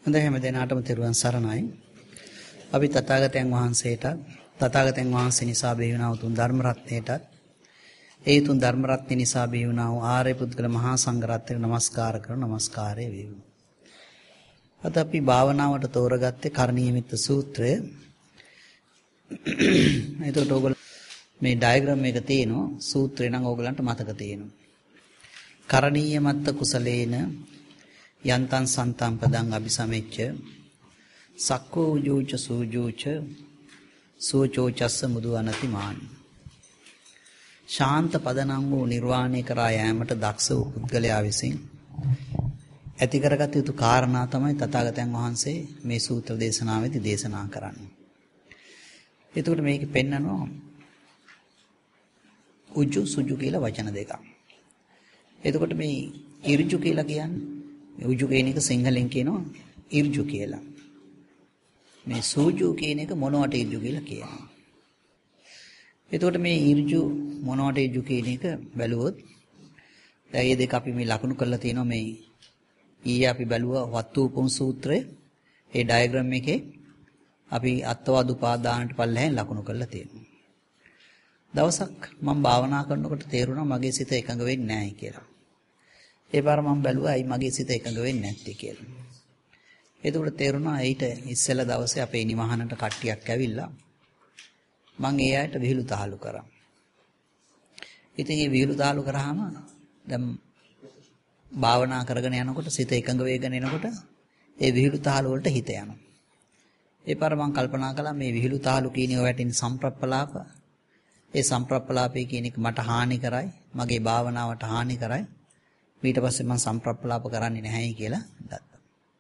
හොඳයි හැම දිනාටම තෙරුවන් සරණයි. අපි තථාගතයන් වහන්සේට තථාගතයන් වහන්සේ නිසා බිහි වුණා වූ තුන් ධර්ම රත්නයටත් ඒ තුන් ධර්ම රත්නය නිසා බිහි වුණා වූ ආර්ය පුද්ගල මහා සංඝ රත්නයට නමස්කාර කරන නමස්කාරය වේවි. අද අපි භාවනාවට තෝරගත්තේ කරණීයමිත්ත සූත්‍රය. එතකොට ඕගොල්ලෝ මේ ඩයග්‍රෑම් එක තියෙනවා සූත්‍රේ නම් ඕගලන්ට මතක තියෙනවා. කරණීයමත්ත කුසලේන යන්තං සන්තං පදං අபிසමෙච්ච සක්කෝ උජූච සූජූච සෝචෝ චස්ස මුදු අනතිමාන. ශාන්ත පදනම් වූ නිර්වාණය කරා යෑමට දක්ෂ වූ පුද්ගලයා විසින් ඇති කරගත යුතු කාරණා තමයි තථාගතයන් වහන්සේ මේ සූත්‍ර දේශනාවේදී දේශනා කරන්නේ. එතකොට මේක පෙන්නනවා උජු සුජු කියලා වචන දෙකක්. එතකොට මේ ඉර්ජු කියලා කියන්නේ උජු කියන එක සිංහලෙන් කියනවා ඉර්ජු කියලා. මේ සූජු කියන එක මොනවට ඉර්ජු කියලා කියනවා. එතකොට මේ ඉර්ජු මොනවට ඉර්ජු කියන එක බැලුවොත් දැන් මේ දෙක අපි මේ ලකුණු කරලා තියෙනවා මේ ඊයේ අපි බැලුවා වත්තුපොම් සූත්‍රයේ ඒ ඩයග්‍රෑම් එකේ අපි අත්වාද උපාදානට පල්ලෙහෙන් ලකුණු කරලා තියෙනවා. දවසක් මම භාවනා කරනකොට තේරුණා මගේ සිත එකඟ වෙන්නේ නැහැ කියලා. ඒ පාර මම බැලුවා ඇයි මගේ සිත එකඟ වෙන්නේ නැත්තේ කියලා. එතකොට තේරුණා ඊට ඉස්සෙල්ලා දවසේ අපේ නිවහනට කට්ටියක් ඇවිල්ලා මම ඒ අයට විහිළු තහළු කරා. ඉතින් මේ විහිළු තහළු කරාම දැන් භාවනා කරගෙන යනකොට සිත එකඟ වෙගෙන එනකොට ඒ විහිළු තහළු වලට හිත යනවා. ඒ පාර මම කල්පනා කළා මේ විහිළු තහළු කියනව වැටින් සම්ප්‍රප්පලාප. ඒ සම්ප්‍රප්පලාපේ කියන එක මට හානි කරයි, මගේ භාවනාවට හානි කරයි. ඊට පස්සේ මම සම්ප්‍රප්පලාප කරන්නේ නැහැයි කියලා ගත්තා.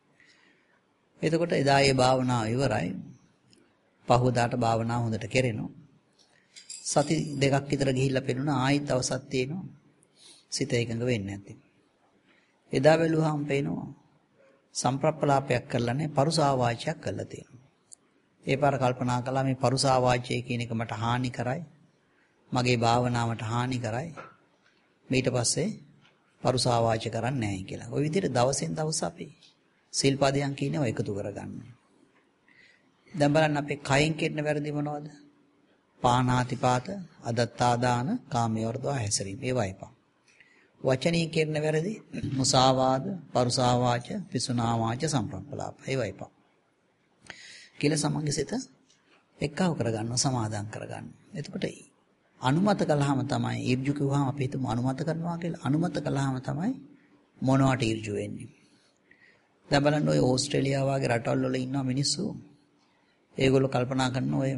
එතකොට එදා ඒ භාවනාව ඉවරයි. පහවදාට භාවනාව හොඳට කෙරෙනවා. සති දෙකක් විතර ගිහිල්ලා පෙනුණා ආයෙත් අවසත් තියෙනවා. සිත එකඟ වෙන්නේ නැති. එදා බැලුවාම පේනවා සම්ප්‍රප්පලාපයක් කරලා නැහැ, පරුසා වාචයක් කරලා තියෙනවා. ඒ පාර කල්පනා කළා මේ පරුසා වාචය කියන එක මට හානි කරයි. මගේ භාවනාවට හානි කරයි. ඊට පස්සේ පරුසා වාච කරන්නේ නැහැ කියලා. ওই විදිහට දවසෙන් දවස අපි සිල්පදයන් කියනවා එකතු කරගන්නවා. දැන් බලන්න අපේ කයෙන් කෙරෙන වැරදි මොනවද? පාණාතිපාත, අදත්තාදාන, කාමයෝර්ධව හැසිරීම. ඒවා එපා. වචනීය කෙරෙන වැරදි මුසාවාද, පරුසා වාච, පිසුනා වාච, සම්ප්‍රප්පලාප. ඒවා එපා. කියලා සමංගසිත එක්කව කරගන්නවා, සමාදම් කරගන්නවා. එතකොට අනුමත කළාම තමයි ඊර්ජු කිව්වහම අපි හිතමු අනුමත කරනවා කියලා. අනුමත කළාම තමයි මොනවට ඊර්ජු වෙන්නේ. දැන් බලන්න ඔය ඕස්ට්‍රේලියාව වගේ රටවල් වල ඉන්න මිනිස්සු ඒගොල්ලෝ කල්පනා කරනවා ඔය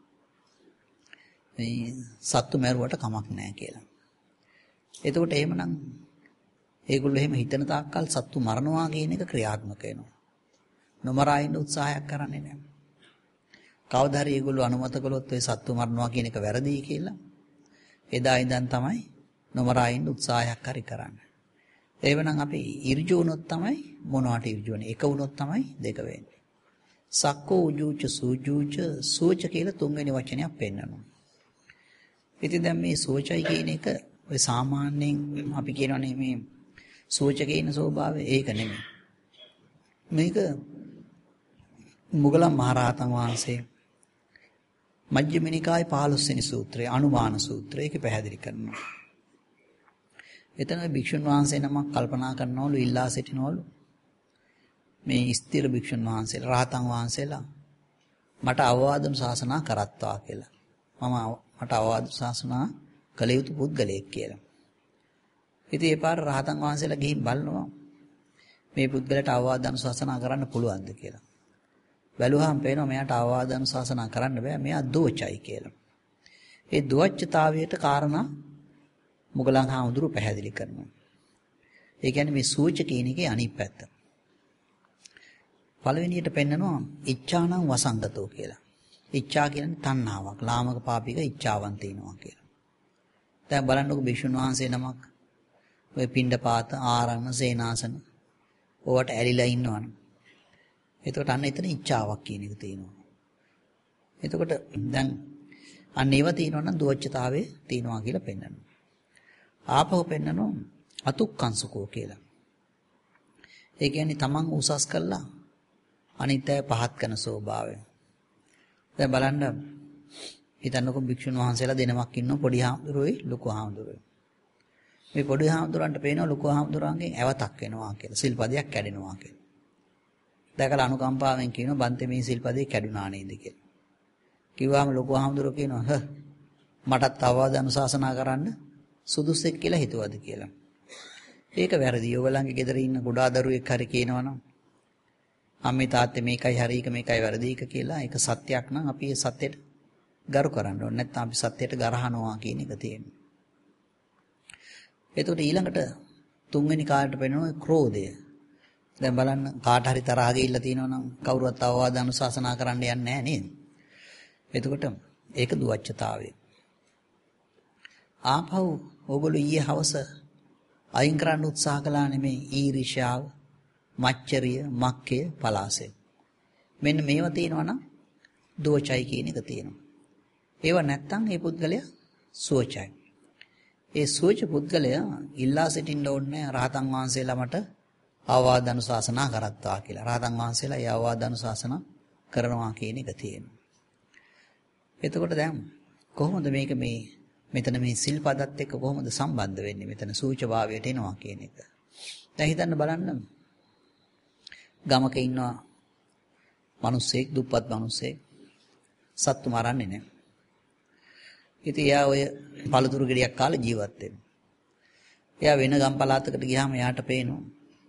මේ සත්තු මැරුවට කමක් නැහැ කියලා. එතකොට එහෙමනම් ඒගොල්ලෝ එහෙම හිතන තාක්කල් සත්තු මරනවා කියන එක ක්‍රියාත්මක වෙනවා. නොමරා ඉන්න උත්සාහයක් කරන්නේ නැහැ. කවදා හරි ඒගොල්ලෝ අනුමත කළොත් ඔය සත්තු මරනවා කියන එක වැරදි කියලා එදා ඉඳන් තමයි නොමරා ඉන්න උත්සාහයක් හරි කරන්නේ. එවනම් අපි ඉර්ජු වුණොත් තමයි මොනවට ඉර්ජු වෙන්නේ? එක වුණොත් තමයි දෙක වෙන්නේ. සක්කෝ උජූච සූජූච සෝච කියලා තුන්වෙනි වචනයක් පෙන්නනවා. ඉතින් දැන් මේ සෝචයි කියන එක ඔය සාමාන්‍යයෙන් අපි කියනවානේ මේ සෝච කියන ස්වභාවය ඒක නෙමෙයි. මේක මුගලන් මහරහතන් වහන්සේ මජ්ක්‍ධිම නිකායේ 15 වෙනි සූත්‍රය අනුමාන සූත්‍රය ඒක පැහැදිලි කරනවා. එතන භික්ෂුන් වහන්සේ නමක් කල්පනා කරනවලු ඉල්ලා සිටිනවලු මේ ස්ථිර භික්ෂුන් වහන්සේලා රහතන් වහන්සේලා මට අවවාදම් ශාසනා කරත්වා කියලා. මට අවවාද ශාසනා කළ යුතු පුද්ගලයෙක් කියලා. ඉතින් ඒ පාර රහතන් වහන්සේලා ගිහින් බලනවා මේ පුද්ගලයාට අවවාද අනුශාසනා කරන්න පුළුවන්ද කියලා. බැලුවාම පේනවා මෙයාට අවවාද අනුශාසනා කරන්න බෑ, මෙයා දෝචයි කියලා. ඒ දෝච්චතාවයට කාරණා මුගලන් හාමුදුරු පැහැදිලි කරනවා. ඒ කියන්නේ මේ සූච කියන එකේ අනිත් පැත්ත. පළවෙනියට පෙන්නනවා ඉච්ඡානං වසංගතෝ කියලා. ඉච්ඡා කියන්නේ තණ්හාවක්, ලාමක පාපික ඉච්ඡාවන් තියෙනවා කියලා. දැන් බලන්නකො භික්ෂුන් වහන්සේ නමක් ඔය පිණ්ඩපාත, ආරණ්‍ය, සේනාසන ඕවට ඇලිලා ඉන්නවනේ. එතකොට අන්න එතන ඉච්ඡාවක් කියන එක තියෙනවා. එතකොට දැන් අන්න ඒව තියෙනවා නම් දුවච්චතාවයේ තියෙනවා කියලා පෙන්නනවා. ආපහු පෙන්නනවා අතුක්කංසුකෝ කියලා. ඒ කියන්නේ තමන් උසස් කළා අනිත් අය පහත් කරන ස්වභාවය. දැන් බලන්න හිතන්නකො භික්ෂුන් වහන්සේලා දෙනමක් ඉන්නවා පොඩි හාමුදුරුවෝයි ලොකු හාමුදුරුවෝයි. මේ පොඩි හාමුදුරන්ට පේනවා ලොකු හාමුදුරන්ගෙන් ඇවතක් වෙනවා කියලා. සිල්පදයක් කැඩෙනවා කියලා. දැකලා අනුකම්පාවෙන් කියනවා බන්තේ මේ සිල්පදේ කැඩුනා නේද කියලා. කිව්වාම ලොකු හාමුදුරුවෝ කියනවා මටත් අවවාද අනුශාසනා කරන්න සුදුස්සෙක් කියලා හිතුවද කියලා. ඒක වැරදි. ඔයගලන්ගේ ගෙදර ඉන්න ගොඩා දරුවෙක් හරි කියනවනම් අම්මේ තාත්තේ මේකයි හරි එක මේකයි වැරදි එක කියලා ඒක සත්‍යයක් නම් අපි ඒ සත්‍යයට ගරු කරන්න ඕනේ. නැත්නම් අපි සත්‍යයට ගරහනවා කියන එක තියෙනවා. එතකොට ඊළඟට තුන්වෙනි කාර්යයට වෙනවා ක්‍රෝධය. දැන් බලන්න කාට හරි තරහ ගිහිල්ලා තියෙනවා නම් කවුරුවත් අවවාද අනුශාසනා කරන්න යන්නේ නැහැ නේද? එතකොට ඒක දුවච්චතාවය. ආපහු ඕගොල්ලෝ ඊයේ හවස අයින් කරන්න උත්සාහ කළා නෙමෙයි ඊර්ෂ්‍යාව, මච්චරිය, මක්කය, පලාසය. මෙන්න මේවා තියෙනවා නම් දෝචයි කියන එක තියෙනවා. ඒව නැත්තම් මේ පුද්ගලයා සුවචයි. ඒ සුවච පුද්ගලයා ඉල්ලා සිටින්න ඕනේ රහතන් වහන්සේලා මට අවවාද අනුශාසනා කරත්වා කියලා. රහතන් වහන්සේලා ඒ අවවාද අනුශාසනා කරනවා කියන එක තියෙනවා. එතකොට දැන් කොහොමද මේක මෙතන මේ සිල්පදත් එක්ක කොහොමද සම්බන්ධ වෙන්නේ? මෙතන සූච භාවයට එනවා කියන එක. දැන් හිතන්න බලන්න. ගමක ඉන්නවා මිනිස්සෙක්, දුප්පත් මිනිස්සෙක්. සත්තු මරන්නේ නැහැ. ඉතින් එයා ඔය පළතුරු ගෙඩියක් කාලා ජීවත් වෙනවා. එයා වෙන ගම් පළාතකට ගියාම එයාට පේනවා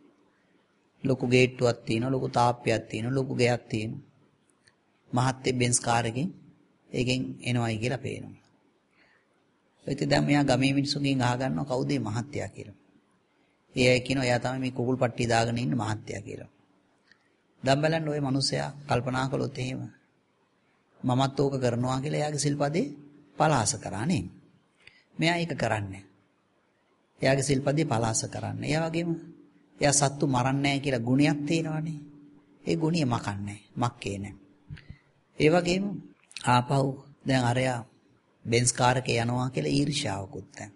ලොකු ගේට්ටුවක් තියෙනවා, ලොකු තාප්පයක් තියෙනවා, ලොකු ගෙයක් තියෙනවා. මහත්තයෙක් බෙන්ස් කාර් එකකින් ඒකෙන් එනවයි කියලා පේනවා. ඉතින් දැන් මෙයා ගමේ මිනිස්සුන්ගෙන් අහගන්නවා කවුද මේ මහත්තයා කියලා. ඒ අය කියනවා එයා තමයි මේ කුකුල් පට්ටිය දාගෙන ඉන්න මහත්තයා කියලා. දැන් බලන්න ওই මිනිස්සයා කල්පනා කළොත් එහෙම මමත් ඕක කරනවා කියලා එයාගේ සිල්පදේ පලාස කරා නේ. මෙයා ඒක කරන්නේ. එයාගේ සිල්පදේ පලාස කරන්නේ. එයා වගේම එයා සත්තු මරන්නේ නැහැ කියලා ගුණයක් තියෙනවානේ. ඒ ගුණිය මකන්නේ මක්කේ නැහැ. ඒ වගේම ආපහු දැන් අරයා බෙන්ස් කාර් එකේ යනවා කියලා ඊර්ෂ්‍යාවකුත් නැහැ.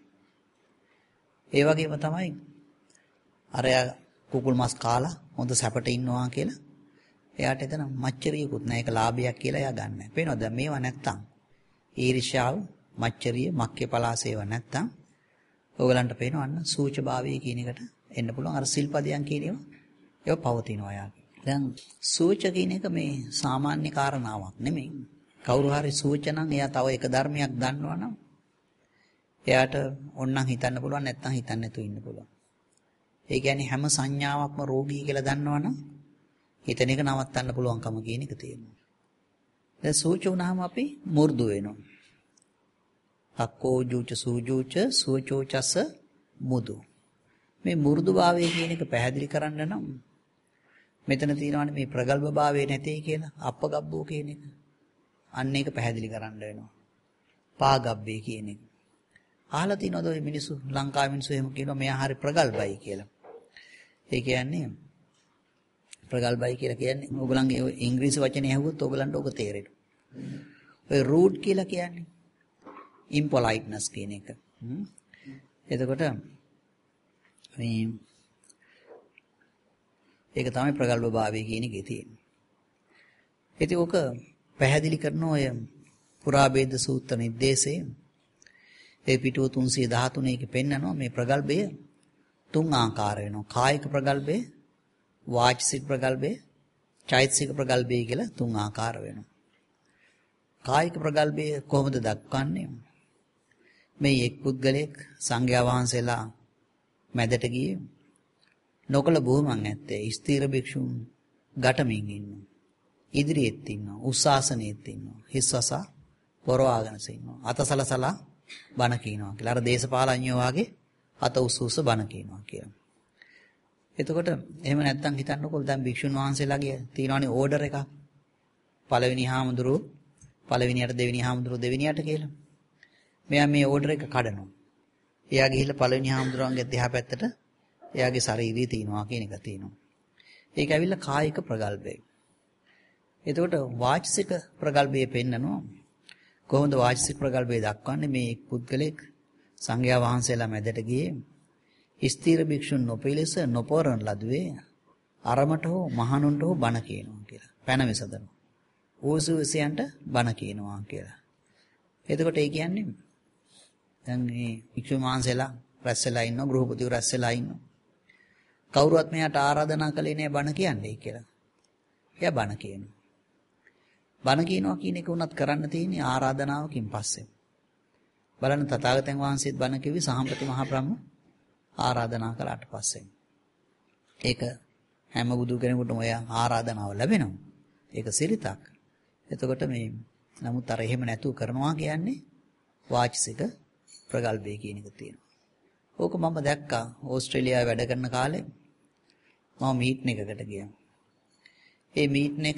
ඒ වගේම තමයි අරයා කුකුල් මස් කාලා හොඳ සැපට ඉන්නවා කියලා එයාට එතන මච්චරියකුත් නැහැ. ඒක ලාභයක් කියලා එයා ගන්න නැහැ. පේනවද මේවා නැත්තම් ඊර්ෂ්‍යාව, මච්චරිය, මක්කේ පලාසේව නැත්තම් ඕගලන්ට පේනවන්න සූච භාවයේ කියන එකට එන්න පුළුවන්. අර සිල්පදයන් කියන ඒවා පවතිනවා යාගේ. දැන් සූච කියන එක මේ සාමාන්‍ය කාරණාවක් නෙමෙයි. කවුරු හරි සූච නම් එයා තව එක ධර්මයක් දන්නවනම් එයාට ඕනනම් හිතන්න පුළුවන් නැත්නම් හිතන්න නැතුව ඉන්න පුළුවන්. ඒ කියන්නේ හැම සංඥාවක්ම රෝගී කියලා දන්නවනම් හිතන එක නවත්තන්න පුළුවන්කම කියන එක තියෙනවා. දැන් සූච වුණාම අපි මු르දු වෙනවා. අක්කෝ ජූච සූජූච සූචෝචස මුදු. මේ මු르දු භාවය කියන එක පැහැදිලි කරන්න නම් මෙතන තියෙනවානේ මේ ප්‍රගල්භ භාවය නැtei කියලා අපගබ්බෝ කියන එක. අන්න ඒක පැහැදිලි කරන්න වෙනවා. පාගබ්බේ කියන එක. අහලා තියෙනවද ඔය මිනිස්සු ලංකාවේ මිනිස්සු එහෙම කියනවා මෙයා හරි ප්‍රගල්භයි කියලා. ඒ කියන්නේ ප්‍රගල්භයි කියලා කියන්නේ ඕගලන්ගේ ඉංග්‍රීසි වචනේ ඇහුවොත් ඕගලන්ට ඕක තේරෙනවා. ඔය රූඩ් කියලා කියන්නේ impoliteness කියන එක. එතකොට මේ ඒක තමයි ප්‍රගල්භ භාවය කියන එකේ තියෙන්නේ. ඉතින් ඕක පැහැදිලි කරන ඔය පුරාභේද සූත්‍ර නිर्देशයේ ඒ පිටුව 313 එකේ පෙන්නනවා මේ ප්‍රගල්භය තුන් ආකාර වෙනවා. කායික ප්‍රගල්භය, වාචික ප්‍රගල්භය, චෛතසික ප්‍රගල්භය කියලා තුන් ආකාර වෙනවා. කායික ප්‍රගල්භය කොහොමද දක්වන්නේ? මේ එක් පුද්ගලෙක් සංඝයා වහන්සේලා මැදට ගියේ නොකල බොහොමන් ඇත්තේ ස්ථීර භික්ෂුන් ගැටමින් ඉන්නවා. ඉදිරියෙත් ඉන්නවා, උස්සාසනෙත් ඉන්නවා, හිස්වසා පොරවාගෙන ඉන්නවා. අතසලසලා බණ කියනවා කියලා. අර දේශපාලඥයෝ වාගේ අත උස්ස බණ කියනවා කියලා. එතකොට එහෙම නැත්තම් හිතන්නකෝ දැන් භික්ෂුන් වහන්සේලාගේ තියෙනවානේ ඕඩර් එකක්. පළවෙනි හාමුදුරුවෝ පළවෙනියට දෙවෙනි හාමුදුරුවෝ දෙවෙනියට කියලා. මෙයා මේ ඕඩර් එක කඩනවා. එයා ගිහිල්ලා පළවෙනි හාමුදුරුවන්ගේ දෙහා පැත්තට එයාගේ ශරීරය තියනවා කියන එක තියෙනවා. ඒක ඇවිල්ලා කායික ප්‍රගල්භය. එතකොට වාචික ප්‍රගල්භය පෙන්නනවා. කොහොමද වාචික ප්‍රගල්භය දක්වන්නේ? මේ එක් පුද්ගලෙක් සංඝයා වහන්සේලා මැදට ගියේ ස්ථීර භික්ෂුන් නොපිලෙස නොපරන ලදුවේ අරමට හෝ මහණුන්ට හෝ බණ කියනවා කියලා. පැන විසඳනවා. ඕසුවසයන්ට බණ කියනවා කියලා. එතකොට ඒ කියන්නේ දැන් මේ වික්ෂු මාංශලා රැස් වෙලා ඉන්නවා, ගෘහපතිව රැස් වෙලා ඉන්නවා. කවුරුවත් මෙයාට ආරාධනා කළේ නෑ බණ කියන්නේ කියලා. එයා බණ කියනවා. බණ කියනවා කියන එක උනත් කරන්න තියෙන්නේ ආරාධනාවකින් පස්සේ. බලන්න තථාගතයන් වහන්සේත් බණ කිව්වේ සහම්පති මහ බ්‍රහ්ම ආරාධනා කළාට පස්සේ. ඒක හැම බුදු කෙනෙකුටම ඔය ආරාධනාව ලැබෙනවා. ඒක සිරිතක්. එතකොට මේ නමුත් අර එහෙම නැතුව කරනවා කියන්නේ වාචික ප්‍රගල්භය කියන එක තියෙනවා. ඕක මම දැක්කා ඕස්ට්‍රේලියාවේ වැඩ කරන කාලේ මම මීට් එකකට ගියා. ඒ මීට් එක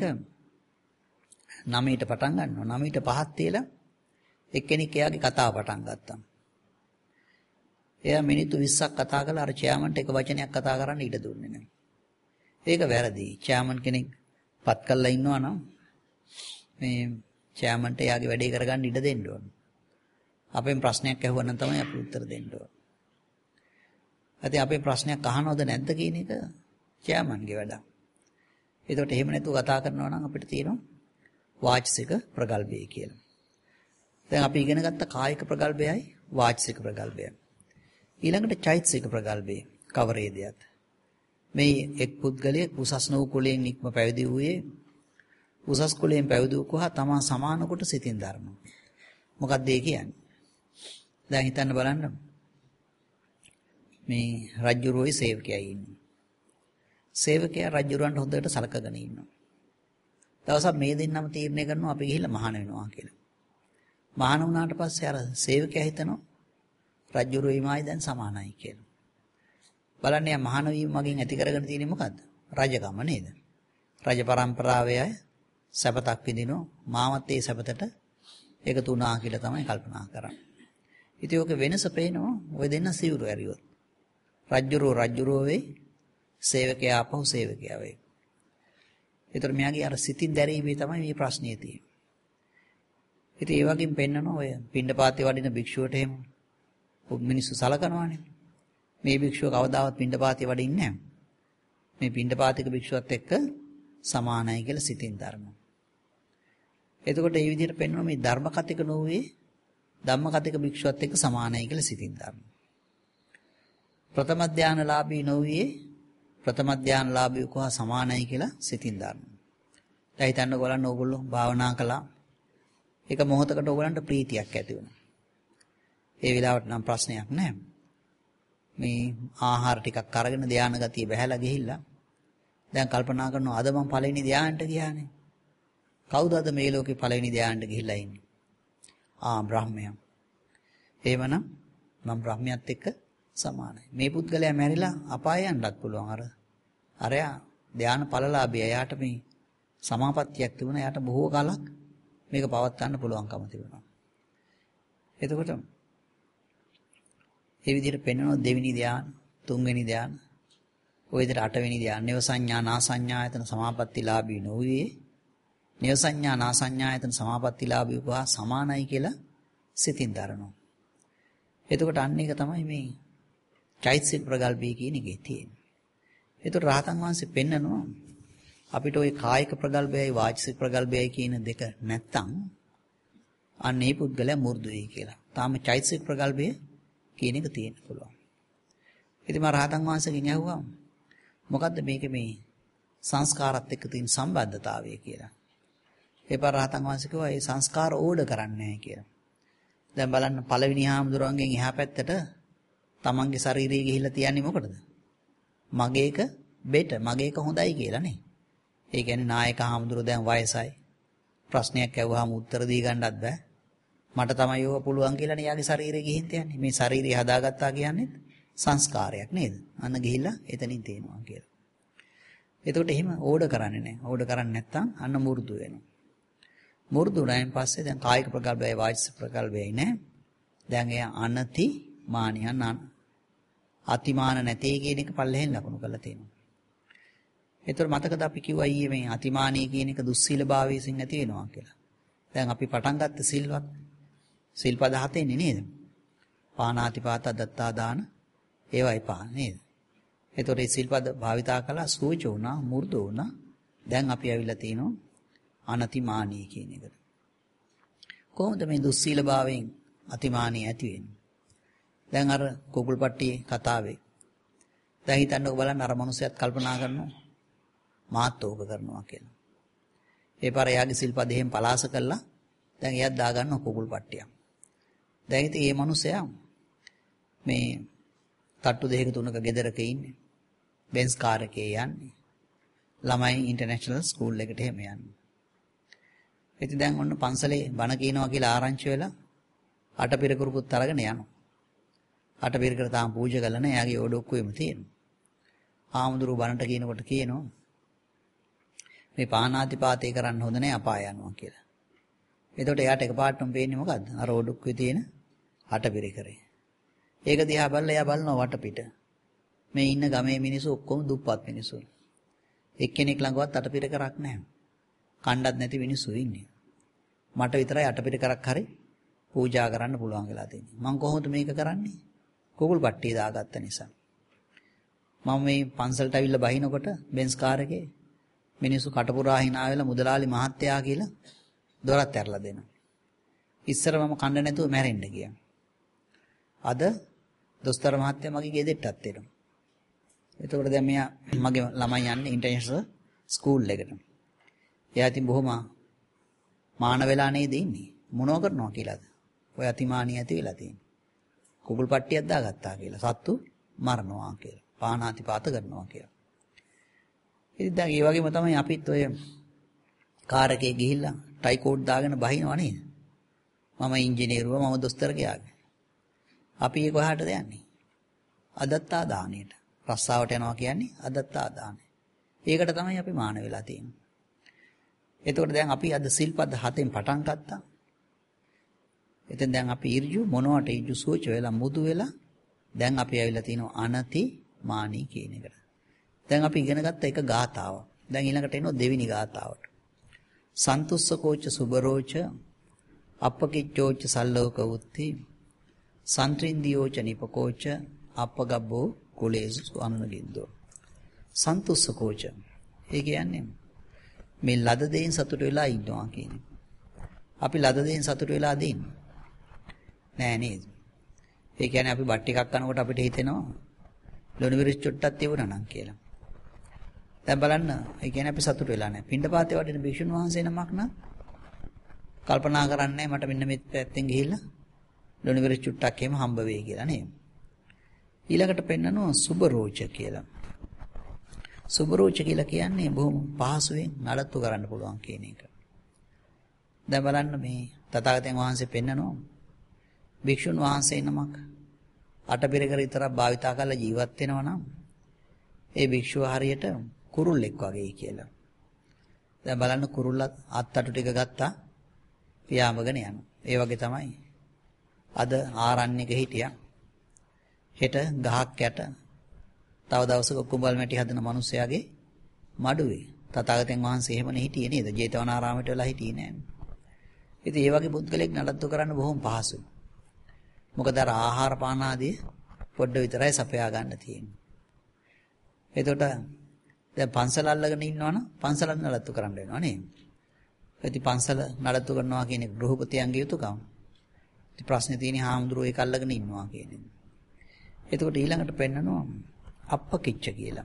9ට පටන් ගන්නවා. 9ට 5ක් තියලා එක්කෙනෙක් එයාගේ කතාව පටන් ගත්තා. එයා මිනිත්තු 20ක් කතා කළා අර චෙයාමන්ට එක වචනයක් කතා කරන්න ඉඩ දුන්නේ නැහැ. ඒක වැරදි. චෙයාමන් කෙනෙක් පත් කරලා ඉන්නවා නම් මේ චෙයාමන්ට එයාගේ වැඩේ කරගන්න ඉඩ දෙන්න ඕන. අපෙන් ප්‍රශ්නයක් අහුවා නම් තමයි අපි උත්තර දෙන්න ඕන. අතින් අපේ ප්‍රශ්නයක් අහනවද නැද්ද කියන එක චෙයාමන්ගේ වැඩ. ඒකට එහෙම නැතුව කතා කරනවා නම් අපිට තියෙනවා වාචික ප්‍රගල්භය කියලා. දැන් අපි ඉගෙන ගත්ත කායික ප්‍රගල්භයයි වාචික ප්‍රගල්භයයි. ඊළඟට චෛතසික ප්‍රගල්භය කවරේදයත්. මේ එක් පුද්ගලයෙක් උසස් නෝ කුලයෙන් නික්ම පැවිදි වූයේ උසස් කුලයෙන් පැවිදි වූකහා තමා සමාන කොට සිතින් දරනවා. මොකක්ද ඒ කියන්නේ? දැන් හිතන්න බලන්න. මේ රජුරෝයි සේවකයයි ඉන්නවා. සේවකයා රජුරවන්ට හොඳට සලකගෙන ඉන්නවා. දවසක් මේ දෙන්නම තීරණය කරනවා අපි ගිහිල්ලා මහාන වෙනවා කියලා. මහාන වුණාට පස්සේ අර සේවකයා හිතනවා රජුරෝයිමයි දැන් සමානයි කියලා. බලන්න යා මහාන වීම මගෙන් ඇති කරගෙන තියෙන්නේ මොකද්ද? රජකම නේද? රජ පරම්පරාවේ අය සැපතක් විඳිනවා. මාවත් ඒ සැපතට එකතු වුණා කියලා තමයි කල්පනා කරන්නේ. ඉතින් ඔක වෙනස පේනවා ඔය දෙන්න සිවුරු ඇරියොත්. රජ්ජුරෝ වෙයි සේවකයා ආපහු සේවකයා වෙයි. ඒතර මෙයාගේ අර සිතින් දැරීමේ තමයි මේ ප්‍රශ්නේ තියෙන්නේ. ඉතින් ඒ වගේම පෙන්නනවා ඔය පිණ්ඩපාතේ වඩින භික්ෂුවට එහෙම මිනිස්සු සලකනවානේ. මේ භික්ෂුව කවදාවත් පිණ්ඩපාතේ වඩින්නේ නැහැ. මේ පිණ්ඩපාතික භික්ෂුවත් එක්ක සමානයි කියලා සිතින් දරනවා. එතකොට මේ විදිහට පෙන්වනවා මේ ධර්ම කතික නොවේ ධම්ම කතික භික්ෂුවත් එක්ක සමානයි කියලා සිතින් දරනවා. ප්‍රථම ධානලාභී නොවේ ප්‍රථම ධානලාභී කෝ සමානයි කියලා සිතින් දරනවා. දැන් හිතන්න බලන්න ඕගොල්ලෝ භාවනා කළා. ඒක මොහොතකට ඕගොල්ලන්ට ප්‍රීතියක් ඇති වුණා. ඒ වෙලාවට නම් ප්‍රශ්නයක් නැහැ. මේ ආහාර ටිකක් අරගෙන ධාන ගතිය බහැලා ගිහිල්ලා දැන් කල්පනා කරනවා අද මම පළවෙනි ධානයට ගියානේ. කවුද අද මේ ලෝකේ පළවෙනි ධානයට ගිහිල්ලා ඉන්නේ? බ්‍රහ්මයා. එහෙමනම් මම බ්‍රහ්මයාත් එක්ක සමානයි. මේ පුද්ගලයා මැරිලා අපාය යන්නත් පුළුවන්. අරයා ධාන ඵලලාභය. එයාට මේ සමාපත්තියක් තිබුණා. එයාට බොහෝ කාලක් මේක පවත් ගන්න පුළුවන්කම තිබුණා. එතකොට ඒ විදිහට පෙන්වනවා දෙවෙනි ධාන, තුන්වෙනි ධාන, ඔය විදිහට අටවෙනි ධාන. නේව සංඥා නාසඤ්ඤායතන සමාපත්තිලාභී නොවේ. නේව සංඥා නාසඤ්ඤායතන සමාපත්තිලාභී කෝ සමානයි කියලා සිතින් දරනවා. එතකොට අන්න එක තමයි මේ චෛතසික ප්‍රගල්භය කියන එකේ තියෙන්නේ. එතකොට රහතන් වහන්සේ පෙන්නනවා අපිට ওই කායික ප්‍රගල්භයයි වාචික ප්‍රගල්භයයි කියන දෙක නැත්තම් අන්න ඒ පුද්ගලයා මු르දුයි කියලා. තාම චෛතසික ප්‍රගල්භය කියන එක තියෙන්න පුළුවන්. ඉතින් මම රහතන් වහන්සේගෙන් අහුවා මොකද්ද මේකේ මේ සංස්කාරات එක්ක තියෙන සම්බන්ධතාවය කියලා. ඒ පාර රහතන් වහන්සේ කිව්වා මේ සංස්කාර ඕඩ කරන්නේ නැහැ කියලා. දැන් බලන්න පළවෙනි හාමුදුරුවන්ගෙන් එහා පැත්තට තමන්ගේ ශරීරය ගිහිල්ලා තියන්නේ මොකටද? මගේක බෙට මගේක හොඳයි කියලා නේ. ඒ කියන්නේ නායක හාමුදුරුවෝ දැන් වයසයි. ප්‍රශ්නයක් ඇහුවාම උත්තර දී ගන්නත් බෑ. මට තමයි ඕක පුළුවන් කියලා නේ යාගේ ශරීරය ගිහින් තියන්නේ. මේ ශරීරය හදාගත්තා කියන්නේ සංස්කාරයක් නේද? අන්න ගිහිල්ලා එතනින් තේනවා කියලා. එතකොට එහෙම ඕඩ කරන්නේ නැහැ. ඕඩ කරන්නේ නැත්තම් අන්න මුරුදු වෙනවා. මුරුදු වුණායින් පස්සේ දැන් කායික ප්‍රකල්පයයි වාචික ප්‍රකල්පයයි නැහැ. දැන් එයා අනති මානියන් අතිමාන නැtei කියන එක පල්ලෙහෙන් ලකුණු කරලා තියෙනවා. ඒතර මතකද අපි කිව්වා ඊයේ මේ අතිමානී කියන එක දුස්සීලභාවයෙන් නැති වෙනවා කියලා. දැන් අපි පටන් ගත්ත සිල්වත් සිල්පද හතෙන්නේ නේද? පානාතිපාත දත්තා දාන ඒවයි පහ නේද? ඒතර මේ සිල්පද භාවිතා කළා සූච වුණා, මු르දු වුණා, දැන් අපි ඇවිල්ලා තිනවා අනතිමානී කියන එකට. කොහොමද මේ දුස්සීලභාවයෙන් අතිමානී ඇති වෙන්නේ? දැන් අර කුකුල්පට්ටියේ කතාවේ දැන් හිතන්නකො බලන්න අර මනුස්සයත් කල්පනා කරනවා මාත් ඕක කරනවා කියලා. ඒ පාර එයාගේ සිල්පද එහෙම පලාස කළා. දැන් එයාත් දා ගන්නවා කුකුල්පට්ටියක්. දැන් ඉතින් මේ මනුස්සයා මේ තට්ටු දෙකක තුනක ගෙදරක ඉන්නේ. බෙන්ස් කාර් එකේ යන්නේ. ළමයි ඉන්ටර්නැෂනල් ස්කූල් එකට එහෙම යන්නේ. ඉතින් දැන් ඔන්න පන්සලේ බණ කියනවා කියලා ආරංචි වෙලා අටපිරකරුකුත් අරගෙන යනවා. අටපිරකර තාම පූජා කළා නෑ. එයාගේ ඕඩොක්කුවෙම තියෙනවා. ආමුදුරු බණට කියනකොට කියනවා මේ පාණාතිපාතේ කරන්න හොඳ නෑ අපාය යනවා කියලා. එතකොට එයාට එකපාරටම පේන්නේ මොකද්ද? අර ඕඩොක්කුවේ තියෙන අටපිරකරේ. ඒක දිහා බලලා එයා බලනවා වටපිට. මේ ඉන්න ගමේ මිනිස්සු ඔක්කොම දුප්පත් මිනිස්සු. එක්කෙනෙක් ළඟවත් අටපිරකරක් නැහැ. කණ්ඩත් නැති මිනිස්සු ඉන්නේ. මට විතරයි අටපිරකරක් හරි පූජා කරන්න පුළුවන් වෙලා තියෙන්නේ. මම කොහොමද මේක කරන්නේ? කුකුල් පට්ටිය දාගත්ත නිසා. මම මේ පන්සලට අවිල්ල බහිනකොට බෙන්ස් කාර් එකේ මිනිස්සු කටපුරා hina වෙලා මුදලාලි මහත්තයා කියලා දොරත් ඇරලා දෙනවා. ඉස්සර මම කන්න නැතුව මැරෙන්න ගියා. අද දොස්තර මහත්තයා මගේ ගෙදෙට්ටත් එනවා. එතකොට දැන් මෙයා මගේ ළමයි යන්නේ ඉන්ටර්නැෂනල් ස්කූල් එකට. එයා ඉතින් බොහොම මාන වෙලා නේද ඉන්නේ. මොනව කරනවා කියලාද? ඔය අතිමානිය ඇති වෙලා තියෙන්නේ. කුකුල් පට්ටියක් දාගත්තා කියලා. සත්තු මරනවා කියලා. පාණාතිපාත කරනවා කියලා. ඉතින් දැන් ඒ වගේම තමයි අපිත් ඔය කාර් එකේ ගිහිල්ලා ටයි කෝඩ් දාගෙන බහිනව නේද? මම ඉංජිනේරුවා මම දොස්තර ගියාගේ. අපි ඒ කොහාටද යන්නේ? අදත්තා දාණයට. රස්සාවට යනවා කියන්නේ අදත්තා දාණය. ඒකට තමයි අපි මාන වෙලා තියෙන්නේ. එතකොට දැන් අපි අද සිල්පද 7න් පටන් ගත්තා. එතෙන් දැන් අපි ඍජු මොනවට ඍජු සෝච වෙලා මුදු වෙලා දැන් අපි ඇවිල්ලා තිනවා අනති මානී කියන එකට. දැන් අපි ඉගෙන ගත්ත එක ගාතාව. දැන් ඊළඟට එනවා දෙවෙනි ගාතාවට. සන්තුස්සකෝච සුබරෝච අපකිච්චෝච සල්ලෝක උත්ති සන්ත්‍රින්දියෝච නිපකෝච අපගබ්බෝ කුලේසු අනුනගින්දෝ. සන්තුස්සකෝච ඒ කියන්නේ මේ ලද දෙයින් සතුට වෙලා ඉන්නවා කියන්නේ. අපි ලද දෙයින් සතුට වෙලා දින්නේ නෑ නේද? ඒ කියන්නේ අපි බත් ටිකක් කනකොට අපිට හිතෙනවා ලුණු මිරිස් චුට්ටක් තිබුණා නම් කියලා. දැන් බලන්න, ඒ කියන්නේ අපි සතුට වෙලා නෑ. පින්ඩපාතේ වඩින භික්ෂුන් වහන්සේ නමක් නම් කල්පනා කරන්නේ මට මෙන්න මේ පැත්තෙන් ගිහිල්ලා ලුණු මිරිස් චුට්ටක් එහෙම හම්බ වෙයි කියලා නේද? ඊළඟට පෙන්නනවා සුබරෝච කියලා. සුබරෝච කියලා කියන්නේ බොහොම පහසුවෙන් නඩත්තු කරන්න පුළුවන් කියන එක. දැන් බලන්න මේ තථාගතයන් වහන්සේ පෙන්නනවා භික්ෂුන් වහන්සේ නමක් අටපිරකර විතරක් භාවිතා කරලා ජීවත් වෙනවා නම් ඒ භික්ෂුව හරියට කුරුල්ලෙක් වගේ කියලා. දැන් බලන්න කුරුල්ලත් අත්තටු ටික ගත්තා පියාඹගෙන යනවා. ඒ වගේ තමයි අද ආරණ්‍යක හිටියා. හෙට ගහක් යට තව දවසක කුඹල් මැටි හදන මිනිස්සයාගේ මඩුවේ තථාගතයන් වහන්සේ එහෙමනේ හිටියේ නේද? ජේතවනාරාමයට වෙලා හිටියේ නෑනේ. ඉතින් ඒ වගේ පුද්ගලෙක් නඩත්තු කරන්න බොහොම පහසුයි. මොකද අර ආහාර පාන ආදී පොඩ්ඩ විතරයි සපයා ගන්න තියෙන්නේ. එතකොට දැන් පන්සල අල්ලගෙන ඉන්නවනම් පන්සල නඩත්තු කරන්න වෙනවා නේද? ඉතින් පන්සල නඩත්තු කරනවා කියන්නේ ගෘහපතියන්ගේ යුතුයකම. ඉතින් ප්‍රශ්නේ තියෙන්නේ හාමුදුරුවෝ ඒක අල්ලගෙන ඉන්නවා කියන එක. එතකොට ඊළඟට පෙන්නනවා අප්පකිච්ච කියලා.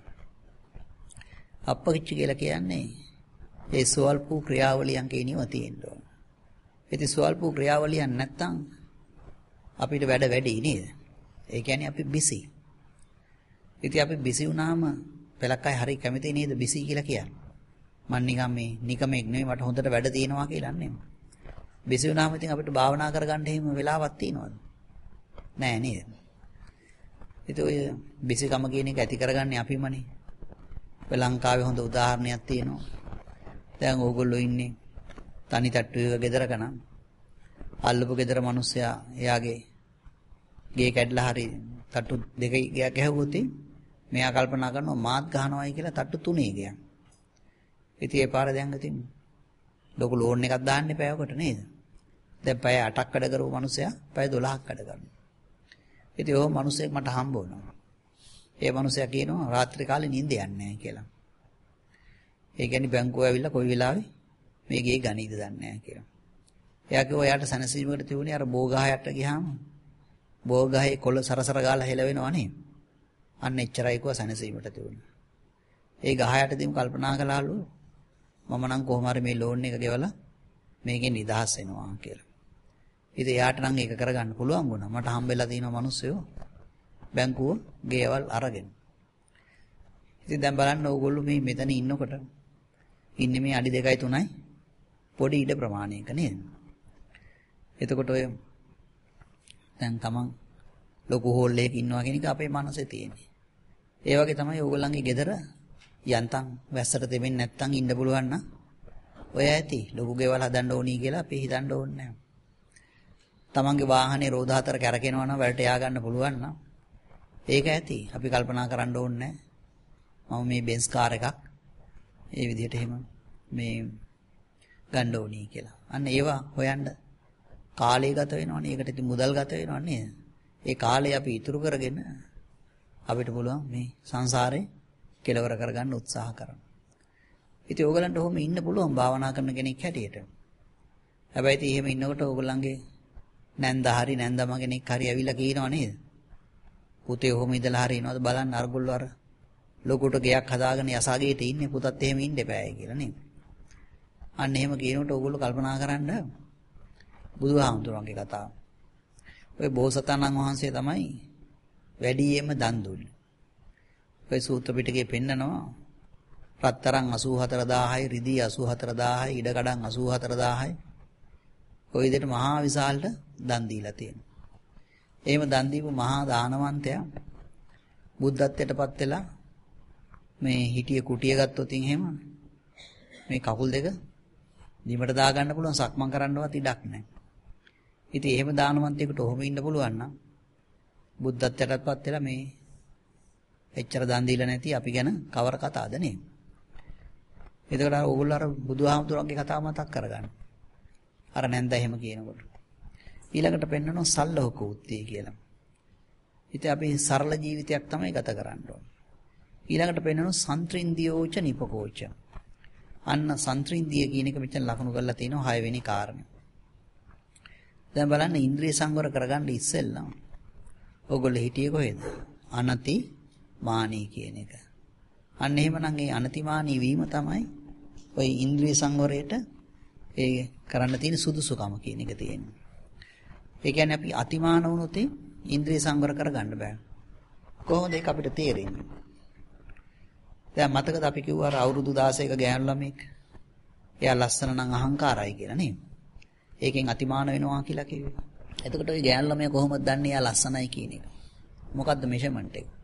අප්පකිච්ච කියලා කියන්නේ ඒ සුවල්ප ක්‍රියාවලියන් කියනවා තියෙන්න ඕන. ඉතින් සුවල්ප ක්‍රියාවලියන් නැත්තම් අපිට වැඩ වැඩි නේද? ඒ කියන්නේ අපි බිසි. ඉතින් අපි බිසි වුණාම පළක් අය හරි කැමති නේද බිසි කියලා කියන්නේ. මම නිකන් මේ නිකමෙක් නෙවෙයි මට හොඳට වැඩ තියෙනවා කියලා නෙමෙයි. බිසි වුණාම ඉතින් අපිට භාවනා කරගන්න එහෙම වෙලාවක් තියෙනවද? නෑ නේද? ඉතින් ඔය බිසිකම කියන එක ඇති කරගන්නේ අපිමනේ. ලංකාවේ හොඳ උදාහරණයක් තියෙනවා. දැන් ඕගොල්ලෝ ඉන්නේ තනි තට්ටුවක ගෙදරක නම් අල්ලපු ගෙදර මිනිස්සයා එයාගේ ගේ කැඩලා හරි තට්ටු දෙක ගැහුවොත් මෙයා කල්පනා කරනවා මාත් ගහනවායි කියලා තට්ටු තුනේ ගියා. ඉතින් ඒ පාර දැන් ඉතින් ලොකු ලෝන් එකක් දාන්න එපායකට නේද? දැන් පැය 8ක් වැඩ කරපු මිනිස්සයා පැය 12ක් වැඩ කරනවා. ඉතින් ඕම මිනිස්සෙක් මට හම්බ වුණා. ඒ මිනිස්සයා කියනවා රාත්‍රී කාලේ නිින්ද යන්නේ නැහැ කියලා. ඒ කියන්නේ බැංකුව ඇවිල්ලා කොයි වෙලාවෙ මේ ගේ ගණීද දන්නේ නැහැ කියලා. එයා කිව්වා එයාට සනසීමකට තිබුණේ අර බෝගහයට ගියාම බෝගහේ කොළ සරසර ගාලා හෙලවෙනවනේ. අන්න එච්චරයි කිව්වා සනසීමට තිබුණේ. ඒ ගහයට දීම කල්පනා කළාලු මම නම් කොහොම හරි මේ ලෝන් එක ගෙවලා මේකෙන් නිදහස් වෙනවා කියලා. ඉතින් එයාට නම් ඒක කරගන්න පුළුවන් වුණා. මට හම්බෙලා තියෙනවා මිනිස්සුયો බැංකුව ගෙවල් අරගෙන. ඉතින් දැන් බලන්න ඕගොල්ලෝ මේ මෙතන ඉන්නකොට ඉන්නේ මේ අඩි 2යි 3යි පොඩි ඉඩ ප්‍රමාණයක නේද? එතකොට ඔය දැන් තමන් ලොකු හෝල් එකක ඉන්නවා කියන එක අපේ මනසේ තියෙන්නේ. ඒ වගේ තමයි ඕගොල්ලන්ගේ ගෙදර යන්තම් වැස්සට දෙමින් නැත්තම් ඉන්න පුළුවන් නම් ඔය ඇති ලොකු ගෙවල් හදන්න ඕනි කියලා අපි හිතන්න ඕනේ නැහැ. තමන්ගේ වාහනේ රෝද හතර කැරකෙනවා නම් වලට යා ගන්න පුළුවන් නම් ඒක ඇති. අපි කල්පනා කරන්න ඕනේ නැහැ. මම මේ බෙන්ස් කාර් එකක් ඒ විදිහට එහෙම මේ ගන්න ඕනි කියලා. අන්න ඒවා හොයන්න කාලය ගත වෙනවනේ. ඒකට ඉතින් මුදල් ගත වෙනව නේද? ඒ කාලය අපි ඉතුරු කරගෙන අපිට පුළුවන් මේ සංසාරේ කෙලවර කරගන්න උත්සාහ කරන්න. ඉතින් ඕගලන්ට ඔහොම ඉන්න පුළුවන් භාවනා කරන කෙනෙක් හැටියට. හැබැයි ඉතින් එහෙම ඉන්නකොට ඕගලන්ගේ නැන්දා හරි නැන්දම කෙනෙක් හරි ඇවිල්ලා කියනවා නේද? පුතේ ඔහොම ඉඳලා හරි එනවද බලන්න අරගොල්ලෝ අර ලොකුට ගෙයක් හදාගෙන යසාගේට ඉන්නේ පුතත් එහෙම ඉන්න එපායි කියලා නේද? අන්න එහෙම කියනකොට ඕගොල්ලෝ කල්පනා කරන්න බුදුහාමුදුරන්ගේ කතාව. ඔය බෝසතාණන් වහන්සේ තමයි වැඩියෙන්ම දන් දුන්නේ. ඔය සූත්‍ර පිටකේ පෙන්නනවා රත්තරන් 84000යි රිදී 84000යි ඉඩකඩම් 84000යි ඔය විදිහට මහා විශාලට දන් දීලා තියෙනවා. එහෙම දන් දීපු මහා දානවන්තයා බුද්ධත්වයටපත් වෙලා මේ හිටිය කුටිය ගත්තොත් එහෙම මේ කකුල් දෙක දිමට දා ගන්න පුළුවන් සක්මන් කරන්නවත් ඉඩක් නැහැ. ඉතින් එහෙම දානවන්තයෙකුට ඔහොම ඉන්න පුළුවන් නම් බුද්ධත්වයටපත් වෙලා මේ එච්චර දන් දීලා නැති අපි ගැන කවර කතාවද නේ? එතකොට අර ඕගොල්ලෝ අර බුදුහාමුදුරන්ගේ කතාව මතක් කරගන්න. අර නැන්ද එහෙම කියනකොට. ඊළඟට පෙන්වනවා සල්ලෝක උත්තේ කියලා. ඉතින් අපි සරල ජීවිතයක් තමයි ගත කරන්න ඕන. ඊළඟට පෙන්වනවා සන්ත්‍රින්දියෝච නිපකෝච. අන්න සන්ත්‍රින්දිය කියන එක මෙතන ලකුණු කරලා තිනවා 6 වෙනි කාරණේ. දැන් බලන්න ඉන්ද්‍රිය සංවර කරගන්න ඉස්සෙල්ලා ඕගොල්ලෝ හිටියේ කොහෙද? අනති මානී කියන එක. අන්න එහෙමනම් ඒ අනතිමානී වීම තමයි ওই ඉන්ද්‍රිය සංවරයට ඒ කරන්න තියෙන සුදුසුකම කියන එක තියෙන්නේ. ඒ කියන්නේ අපි අතිමාන වුණොත් ඉන්ද්‍රිය සංවර කරගන්න බෑ. කොහොමද ඒක අපිට තේරෙන්නේ? දැන් මතකද අපි කිව්වා අර අවුරුදු 16ක ගෑනු ළමෙක් එයා ලස්සන නම් අහංකාරයි කියලා නේද? ඒකෙන් අතිමාන වෙනවා කියලා කිව්වේ. එතකොට ওই ගෑනු ළමයා කොහොමද දන්නේ එයා ලස්සනයි කියන එක? මොකද්ද මෙෂර්මන්ට් එක?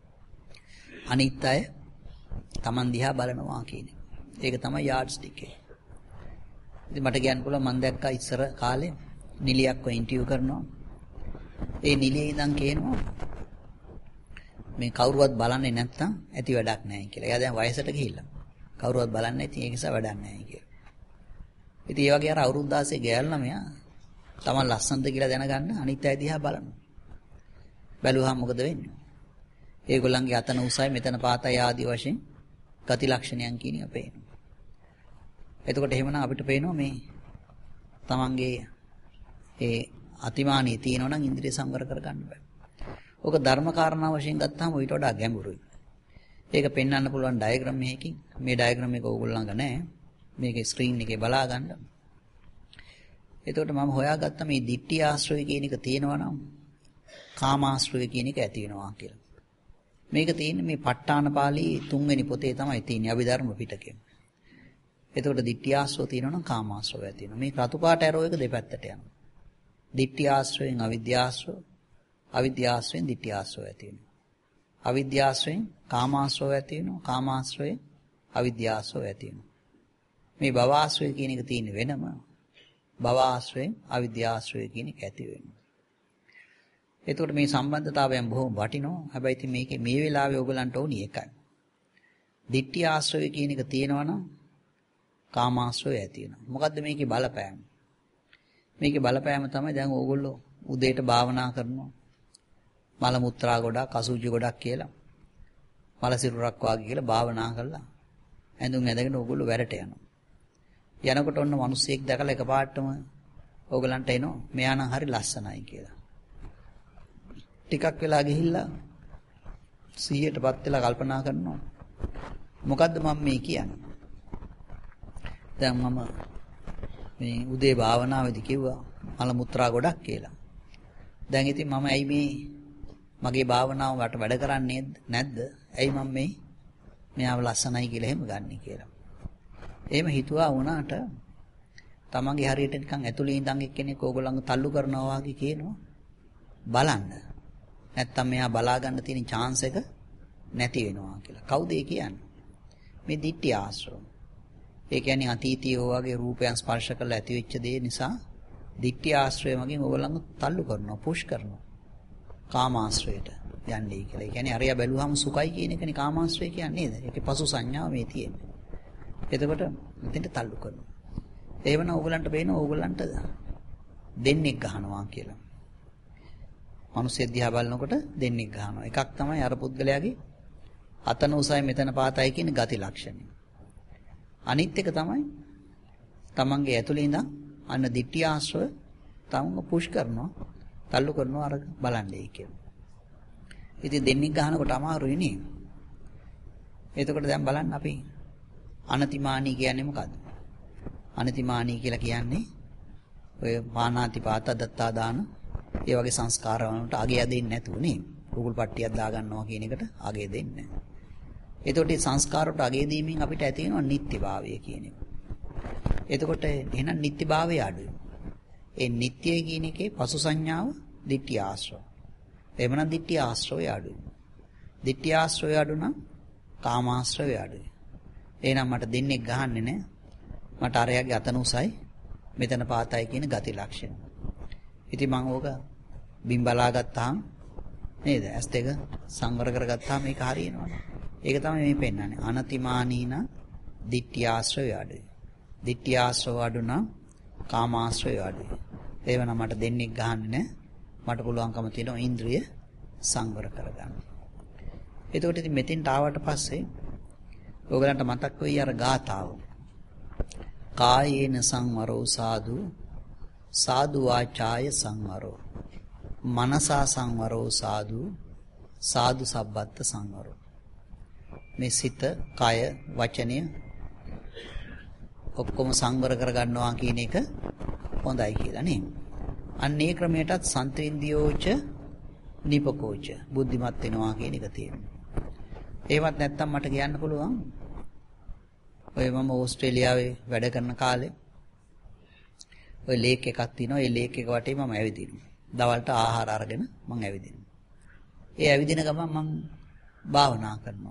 අනිත් අය Taman දිහා බලනවා කියන එක. ඒක තමයි යාඩ් ස්ටික් එක. ඉතින් මට කියන්න පුළුවන් මම දැක්කා ඉස්සර කාලේ නිලියක් ඔය ඉන්ටර්විව් කරනවා. ඒ නිලියේ ඉඳන් කියනවා මේ කවුරුවත් බලන්නේ නැත්නම් ඇති වැඩක් නැහැ කියලා. එයා දැන් වයසට ගිහිල්ලා. කවුරුවත් බලන්නේ නැති ඒක නිසා වැඩක් නැහැ කියලා. ඉතින් ඒ වගේ අර අවුරුදු 16 ගෑල් ළමයා Taman ලස්සනද කියලා දැනගන්න අනිත් අය දිහා බලනවා. බැලුවාම මොකද වෙන්නේ? ඒගොල්ලන්ගේ අතන උසයි මෙතන පාතයි ආදී වශයෙන් ගති ලක්ෂණයන් කියන එක පේනවා. එතකොට එහෙමනම් අපිට පේනවා මේ තමන්ගේ ඒ අතිමානිය තියෙනවා නම් ඉන්ද්‍රිය සංවර කරගන්න බෑ. ඕක ධර්ම කාරණා වශයෙන් ගත්තාම ඊට වඩා ගැඹුරුයි. ඒක පෙන්වන්න පුළුවන් ඩයග්‍රෑම් එකකින්. මේ ඩයග්‍රෑම් එක ඕගොල්ලෝ ළඟ නැහැ. මේකේ ස්ක්‍රීන් එකේ බලා ගන්න. එතකොට මම හොයාගත්ත මේ ditthi ආශ්‍රය කියන එක තියෙනවා නම් කාමාශ්‍රය කියන එක ඇති වෙනවා කියලා. මේක තියෙන්නේ මේ ප ဋ ාණ පාළියේ 3 වෙනි පොතේ තමයි තියෙන්නේ අභිධර්ම පිටකේ. එතකොට ditthi ආශ්‍රය තියෙනවා නම් කාමාශ්‍රය ඇති වෙනවා. මේ රතු පාට ඇරෝ එක දෙපැත්තට යනවා. ditthi ආශ්‍රයෙන් අවිද්‍යාශ්‍රය, අවිද්‍යාශ්‍රයෙන් ditthi ආශ්‍රය ඇති වෙනවා. අවිද්‍යාශ්‍රයෙන් කාමාශ්‍රය ඇති වෙනවා. කාමාශ්‍රයෙන් අවිද්‍යාශ්‍රය ඇති වෙනවා. මේ භවආශ්‍රය කියන එක තියෙන්නේ වෙනම. භවආශ්‍රයෙන් අවිද්‍යාශ්‍රය කියන එක ඇති වෙනවා. එතකොට මේ සම්බන්ධතාවයන් බොහොම වටිනවා. හැබැයි ඉතින් මේකේ මේ වෙලාවේ ඕගලන්ට ඕනි එකයි. ditthi ආශ්‍රය කියන එක තියෙනවා නම් කාමාශ්‍රය ඇති වෙනවා. මොකද්ද මේකේ බලපෑම? මේකේ බලපෑම තමයි දැන් ඕගොල්ලෝ උදේට භාවනා කරනවා. මල මුත්‍රා ගොඩක්, අසුචි ගොඩක් කියලා. මල සිරුරක් වාගේ කියලා භාවනා කළා. ඇඳුම් ඇඳගෙන ඕගොල්ලෝ වැඩට යනවා. යනකොට ඔන්න මිනිස්සෙක් දැකලා එකපාරටම ඕගලන්ට එනවා මෙයා නම් හරි ලස්සනයි කියලා. ටිකක් වෙලා ගිහිල්ලා 100ටපත් වෙලා කල්පනා කරනවා මොකද්ද මම මේ කියන්නේ? දැන් මම මේ උදේ භාවනාවේදී කිව්වා මල මුත්‍රා ගොඩක් කියලා. දැන් ඉතින් මම ඇයි මේ මගේ භාවනාව වට වැඩ කරන්නේ නැද්ද? ඇයි මම මේ මෙයාව ලස්සනයි කියලා එහෙම ගන්නෙ කියලා. එහෙම හිතුවා වුණාට තමන්ගේ හරියට නිකන් ඇතුළේ ඉඳන් එක්කෙනෙක් ඕගොල්ලන්ව තල්ලු කරනවා වගේ කියනවා. බලන්න. නැත්තම් මෙයා බලා ගන්න තියෙන chance එක නැති වෙනවා කියලා. කවුද ඒ කියන්නේ? මේ ditthi ආශ්‍රව. ඒ කියන්නේ අතීතයේ වගේ රූපයන් ස්පර්ශ කරලා ඇති වෙච්ච දේ නිසා ditthi ආශ්‍රය මගින් ඕගොල්ලන්ව තල්ලු කරනවා, පුෂ් කරනවා. කාමාශ්‍රයට යන්නේ කියලා. ඒ කියන්නේ අරයා බැලුවාම සුඛයි කියන එකනේ කාමාශ්‍රය කියන්නේ නේද? ඒකේ පසු සංඥාව මේ තියෙන්නේ. එතකොට මෙතෙන්ට තල්ලු කරනවා. එහෙමනම් ඕගලන්ට බේන ඕගලන්ට දෙන්නෙක් ගහනවා කියලා. මිනිස්සු දිහා බලනකොට දෙන්නෙක් ගහනවා. එකක් තමයි අර පුද්ගලයාගේ අතන උසයි මෙතන පාතයි කියන ගති ලක්ෂණය. අනිත් එක තමයි තමන්ගේ ඇතුළේ ඉඳන් අන්න ditthi ආශ්‍රව තමන්ව පුෂ් කරනවා, තල්ලු කරනවා අර බලන්නේ කියලා. ඉතින් දෙන්නෙක් ගහනකොට අමාරුයි නේ. එතකොට දැන් බලන්න අපි අනතිමානී කියන්නේ මොකද්ද? අනතිමානී කියලා කියන්නේ ඔය පානාති පාත දත්තා දාන ඒ වගේ සංස්කාර වලට අගය දෙන්නේ නැතුව නේ. කුකුල් පට්ටියක් දා ගන්නවා කියන එකට අගය දෙන්නේ නැහැ. එතකොට මේ සංස්කාර වලට අගය දීමෙන් අපිට ඇති වෙනවා නිත්‍යභාවය කියන එක. එතකොට එහෙනම් නිත්‍යභාවය අඩුයි. ඒ නිත්‍ය කියන එකේ පසු සංඥාව ditthi ආශ්‍රව. එහෙමනම් ditthi ආශ්‍රවය අඩුයි. ditthi ආශ්‍රවය අඩු නම් කාමාශ්‍රවය අඩුයි. එහෙනම් මට දෙන්නෙක් ගහන්නේ නැහැ. මට අරයාගේ අතන උසයි මෙතන පාතයි කියන ගති ලක්ෂණ. ඉතින් මම ඕක බිම් බලා ගත්තාම නේද? ඇස් දෙක සංවර කරගත්තාම මේක හරියනවනේ. ඒක තමයි මේ පෙන්නන්නේ. අනතිමානීන ditthi ආශ්‍රවය අඩුයි. ditthi ආශ්‍රව අඩු නම් කාමාශ්‍රවය අඩුයි. ඒවනම් මට දෙන්නෙක් ගහන්නේ නැහැ. මට පුළුවන්කම තියෙනවා ඉන්ද්‍රිය සංවර කරගන්න. එතකොට ඉතින් මෙතෙන්ට ආවට පස්සේ ඕගලන්ට මතක් වෙයි අර ගාථාව. කායේන සංවරෝ සාදු සාදු වාචාය සංවරෝ මනසා සංවරෝ සාදු සාදු සබ්බත් සංවරෝ. මේ සිත, කය, වචනය ඔක්කොම සංවර කරගන්නවා කියන එක හොඳයි කියලා නේ. අන්න ඒ ක්‍රමයටත් සන්ත්‍රින්දියෝච නිපකෝච බුද්ධිමත් වෙනවා කියන එක තියෙනවා. ඒවත් නැත්තම් මට කියන්න පුළුවන් ඔය මම ඕස්ට්‍රේලියාවේ වැඩ කරන කාලේ ඔය ලේක් එකක් තියෙනවා. ඒ ලේක් එක වටේ මම ඇවිදිනවා. දවල්ට ආහාර අරගෙන මම ඇවිදිනවා. ඒ ඇවිදින ගමන් මම භාවනා කරනවා.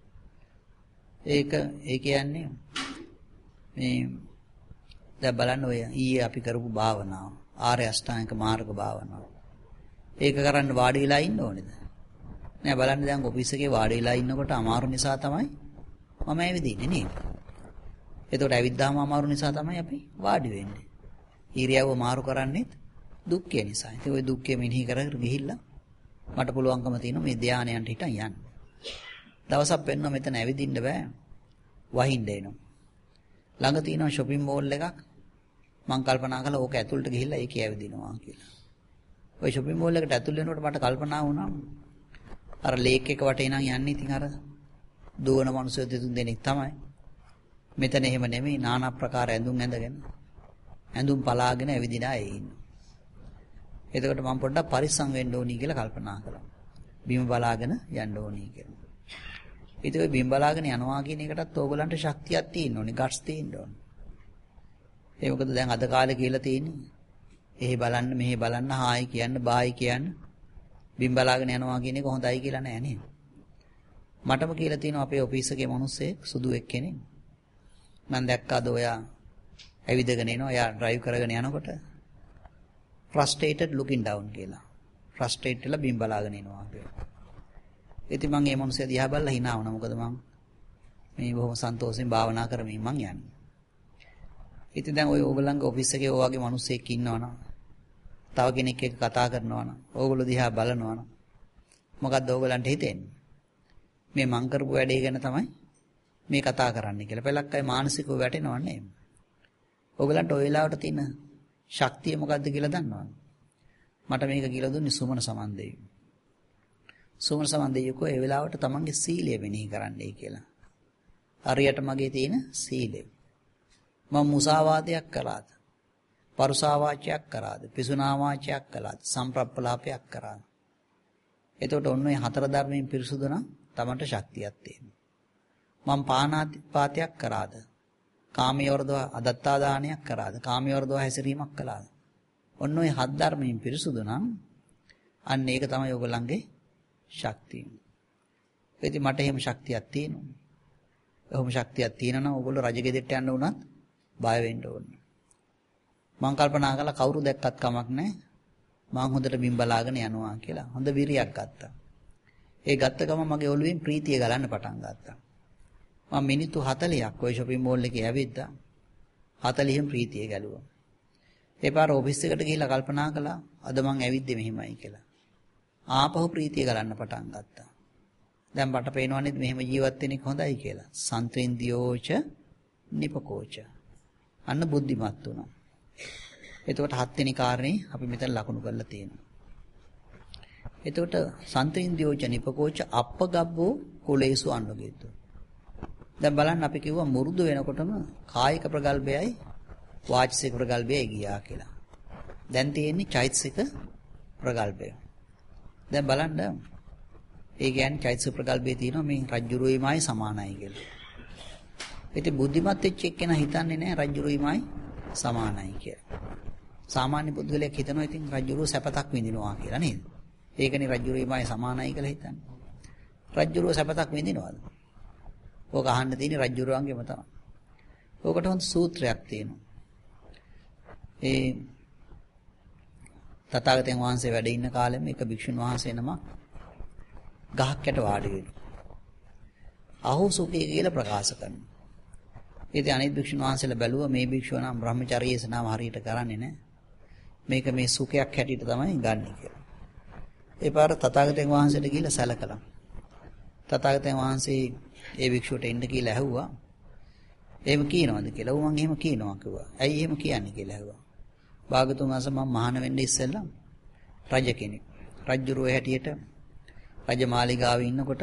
ඒ කියන්නේ මේ දැන් බලන්න ඔය ඊයේ අපි කරපු භාවනාව ආර්ය අෂ්ටාංගික මාර්ග භාවනාව. ඒක කරන්න වාඩි වෙලා ඉන්න ඕනේද? නෑ බලන්න දැන් ඔෆිස් එකේ වාඩි වෙලා ඉන්නකොට අමාරු නිසා තමයි මම ඇවිදින්නේ නේද? එතකොට ඇවිද්දාම අමාරු නිසා තමයි අපි වාඩි වෙන්නේ. ඉරියව්ව මාරු කරන්නේත් දුක්ඛය නිසා. ඉතින් ওই දුක්ඛය මෙනෙහි කර කර ගිහිල්ලා මට පුළුවන්කම තියෙනවා මේ ධානයන්ට හිටන් යන්න. දවසක් වෙනවා මෙතන ඇවිදින්න බෑ. වහින්න එනවා. ළඟ තියෙනවා shopping mall එකක්. මම කල්පනා කළා ඕක ඇතුළට ගිහිල්ලා ඒකේ ඇවිදිනවා කියලා. ওই shopping mall එකට ඇතුල් වෙනකොට මට කල්පනා වුණා අර ලේක් එක වටේ නම් යන්නේ ඉතින් අර දුවන මිනිස්සු දෙතුන් දෙනෙක් තමයි. මෙතන එහෙම නෙමෙයි নানা ප්‍රකාර ඇඳුම් ඇඳගෙන ඇඳුම් පලාගෙන ඇවිදින අය ඉන්නවා. එතකොට මම පොඩ්ඩක් පරිස්සම් වෙන්න ඕනි කියලා කල්පනා කළා. බිම බලාගෙන යන්න ඕනි කියලා. ඉතින් ඔය බිම් බලාගෙන යනවා කියන එකටත් ඕගලන්ට ශක්තියක් තියෙන්න ඕනේ, ගට්ස් තියෙන්න ඕනේ. ඒ මොකද දැන් අද කාලේ කියලා තියෙන්නේ. එහෙ බලන්න, මෙහෙ බලන්න, හායි කියන්න, බායි කියන්න. බිම් බලාගෙන යනවා කියන එක හොඳයි කියලා නෑ නේද? මටම කියලා තියෙනවා අපේ ඔෆිස් එකේ මිනිස්සෙක් සුදු එක්කෙනෙක්. මම දැක්කද ඔයා ඇවිදගෙන එනවා, එයා ඩ්‍රයිව් කරගෙන යනකොට frustrated looking down කියලා. frustrated වෙලා බිම් බලාගෙන ඉනවා කියලා. ඉතින් මම මේ මිනිස්සයා දිහා බලලා hina වුණා. මොකද මම මේ බොහොම සන්තෝෂෙන් භාවනා කරමින් මං යන්නේ. ඉතින් දැන් ඔය ඕගොල්ලන්ගේ ඔෆිස් එකේ ඔය වගේ මිනිස්සෙක් ඉන්නවනම් තව කෙනෙක් එක්ක කතා කරනවනම් ඕගොල්ලෝ දිහා බලනවනම් මොකද්ද ඕගොල්ලන්ට හිතෙන්නේ? මේ මං කරපු වැඩේ ගැන තමයි මේ කතා කරන්න කියලා. පළක් අය මානසිකව වැටෙනවන්නේ. ඔයගලන්ට ඔය වෙලාවට තියෙන ශක්තිය මොකද්ද කියලා දන්නවද? මට මේක කියලා දුන්නේ සුමන සමන්දේ. සුමන සමන්දේ කෝ ඒ වෙලාවට තමන්ගේ සීලය වෙනෙහි කරන්නයි කියලා. හරියට මගේ තියෙන සීලය. මම මුසාවාදයක් කළාද? පරුසාවාචයක් කරාද? පිසුනාවාචයක් කළාද? සම්ප්‍රප්පලාපයක් කරාද? එතකොට ඔන්න ඔය හතර ධර්මයෙන් පිරිසුදු නම් තමන්ට ශක්තියක් තියෙනවා. මම පානාතිපාතයක් කරාද? කාමයවර්ධව අදත්තා දානයක් කරාද? කාමයවර්ධව හැසිරීමක් කළාද? ඔන්න ඔය හත් ධර්මයෙන් පිරිසුදු නම් අන්න ඒක තමයි ඔයගොල්ලන්ගේ ශක්තිය. ඉතින් මට එහෙම ශක්තියක් තියෙනවා. එහෙම ශක්තියක් තියෙනවා නම් ඔයගොල්ලෝ රජගෙදරට යන්න උනත් බය වෙන්න ඕනේ. මම කල්පනා කළා කවුරු දැක්කත් කමක් නැහැ. මම හොඳට බිම් බලාගෙන යනවා කියලා. හොඳ විරියක් ගත්තා. ඒ ගත්ත ගමන් මගේ ඔළුවෙන් ප්‍රීතිය ගලන්න පටන් ගත්තා. මම මිනිත්තු 40ක් ওই shopping mall එකේ ඇවිද්දා. 40න් ප්‍රීතිය ගැලුවා. ඒ පාර ඔෆිස් එකට ගිහිල්ලා කල්පනා කළා අද මං ඇවිද්දේ මෙහිමයි කියලා. ආපහු ප්‍රීතිය ගලන්න පටන් ගත්තා. දැන් මට පේනවනේ මෙහෙම ජීවත් වෙන එක හොඳයි කියලා. සන්ත්‍රින්දියෝච නිපකෝච. අන්න බුද්ධිමත් වුණා. එතකොට හත්වෙනි කාරණේ අපි මෙතන ලකුණු කරලා තියෙනවා. එතකොට සන්ත්‍රින්දියෝච නිපකෝච අප්පගබ්බෝ කුලේසු අනුගේතු. දැන් බලන්න අපි කිව්වා මුරුදු වෙනකොටම කායික ප්‍රගල්භයයි වාචික ප්‍රගල්භයයි ගියා කියලා. දැන් තියෙන්නේ චෛතසික ප්‍රගල්භය. දැන් බලන්න ඒ කියන්නේ චෛතසික ප්‍රගල්භයේ තියෙනවා මේ රජ්ජුරුයිමයි සමානයි කියලා. ඉතින් බුද්ධිමත් වෙච්ච එක්කෙනා හිතන්නේ නැහැ රජ්ජුරුයිමයි සමානයි කියලා. සාමාන්‍ය පුද්ගලයෙක් හිතනවා ඉතින් රජ්ජුරුව සැපතක් විඳිනවා කියලා නේද? ඒකනේ රජ්ජුරුයිමයි සමානයි කියලා හිතන්නේ. රජ්ජුරුව සැපතක් විඳිනවද? ඕක අහන්න තියෙන්නේ රජ්ජුරුවන්ගෙම තමයි. ඕකට හොඳ සූත්‍රයක් තියෙනවා. ඒ තථාගතයන් වහන්සේ වැඩ ඉන්න කාලෙම එක භික්ෂුන් වහන්සේ නම ගහක් යට වාඩි වෙනවා. අහෝ සුඛය කියලා ප්‍රකාශ කරනවා. ඉතින් අනිත් භික්ෂුන් වහන්සේලා බැලුවා මේ භික්ෂුව නම් බ්‍රහ්මචාරී සනාම හරියට කරන්නේ නැහැ. මේක මේ සුඛයක් හැටියට තමයි ගන්නෙ කියලා. ඒ පාර තථාගතයන් වහන්සේට ගිහිල්ලා සැලකලා. තථාගතයන් වහන්සේ ඒ භික්ෂුවට එන්න කියලා ඇහුවා. එහෙම කියනවද කියලා. ඌ මං එහෙම කියනවා කිව්වා. ඇයි එහෙම කියන්නේ කියලා ඇහුවා. භාගතුන් වහන්සේ මම මහාන වෙන්න ඉස්සෙල්ලා රජ කෙනෙක්. රජුරුව හැටියට රජ මාලිගාවේ ඉන්නකොට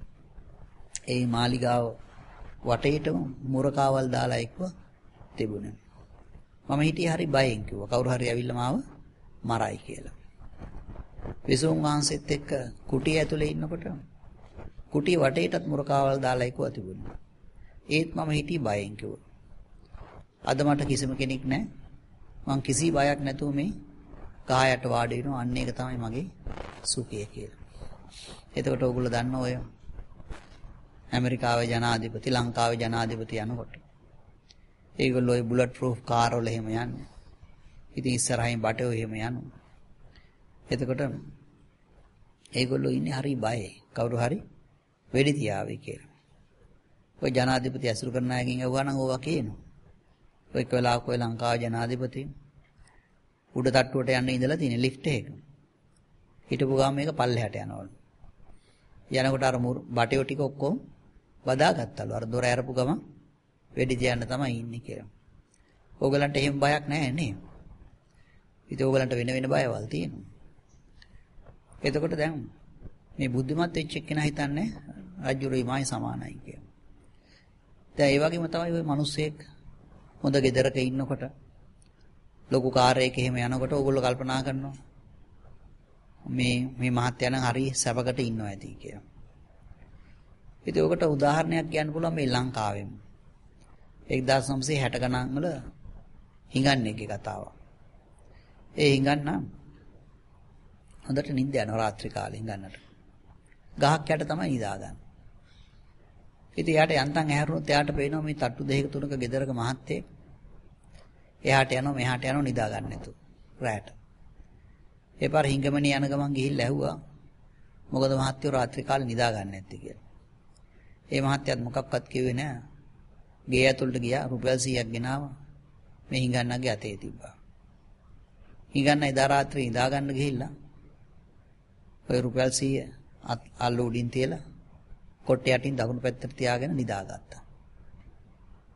ඒ මාලිගාව වටේට මුරකාවල් දාලා එක්ව තිබුණා. මම හිටියේ හරි බයෙන් කිව්වා. කවුරු හරි ඇවිල්ලා මාව මරයි කියලා. විසුණු වහන්සේත් එක්ක කුටිය ඇතුලේ ඉන්නකොට කුටිය වටේටත් මුරකාවල් දාලා එක්ව තිබුණා. ඒත් මම හිටියේ බයෙන් කිව්වා. අද මට කිසිම කෙනෙක් නැහැ. මං කිසි බයක් නැතුව මේ කායට වාඩි වෙනවා. අන්න ඒක තමයි මගේ සුඛය කියලා. එතකොට ඕගොල්ලෝ දන්න ඔය ඇමරිකාවේ ජනාධිපති ලංකාවේ ජනාධිපති යනකොට ඒගොල්ලෝ ඔය බුලට් ප්‍රූෆ් කාර් වල එහෙම යන්නේ. ඉතින් ඉස්සරහින් බටෝ එහෙම යනවා. එතකොට ඒගොල්ලෝ ඉන්නේ හරි බයයි. කවුරු හරි වෙඩි තියාවේ කියලා. ඔය ජනාධිපති ඇසුරු කරන අයගෙන් අහුවා නම් ඕවා කියනවා. ඔය කලාවක ඔය ලංකාවේ ජනාධිපති උඩ තට්ටුවට යන්න ඉඳලා තියෙන ලිෆ්ට් එක. හිටපු ගාම මේක පල්ලෙහාට යනවලු. යනකොට අර බටයෝ ටික ඔක්කොම බදාගත්තලු. අර දොර ඇරපු ගම වෙඩි තියන්න තමයි ඉන්නේ කියලා. ඕගලන්ට එහෙම බයක් නැහැ නේ. ඉතින් ඕගලන්ට වෙන වෙන බයවල් තියෙනවා. එතකොට දැන් මේ බුද්ධිමත් වෙච්ච එක්කෙනා හිතන්නේ රජුරුයිමයි සමානයි කියලා. දැන් ඒ වගේම තමයි ওই මිනිස්සෙක් හොඳ ගෙදරක ඉන්නකොට ලොකු කාර් එකක එහෙම යනකොට ඕගොල්ලෝ කල්පනා කරනවා මේ මහත්තයා නම් හරි සැපකට ඉන්නවා ඇති කියලා. ඉතින් ඔකට උදාහරණයක් කියන්න පුළුවන් මේ ලංකාවෙම 1960 ගණන් වල හිඟන්නේගේ කතාව. ඒ හිඟන්න හොඳට නිින්ද යනවා රාත්‍රී කාලේ හිඟන්නට. ගහක් යට තමයි නිදාගන්නේ. ඉතින් යාට යන්තම් ඇහැරුණොත් එයාට පේනවා මේ තට්ටු දෙකක තුනක ගෙදරක මහත්තයෙක් එහාට යනවා මෙහාට යනවා නිදා ගන්න නැතුව රැට. ඒ පාර හිඟමනේ යන ගමන් ගිහිල්ලා ඇහුවා මොකද මහත්තයෝ රාත්‍රී කාලේ නිදා ගන්න නැත්තේ කියලා. ඒ මහත්තයාත් මොකක්වත් කිව්වේ නෑ. ගේ ඇතුළට ගියා රුපියල් 100ක් ගෙනාවා. මේ හිඟන්නගේ අතේ තිබ්බා. හිඟන්න එදා රාත්‍රියේ නිදා ගන්න ගිහිල්ලා ඔය රුපියල් 100 අල්ල උඩින් තියලා කොට්ට යටින් දකුණු පැත්තට තියාගෙන නිදාගත්තා.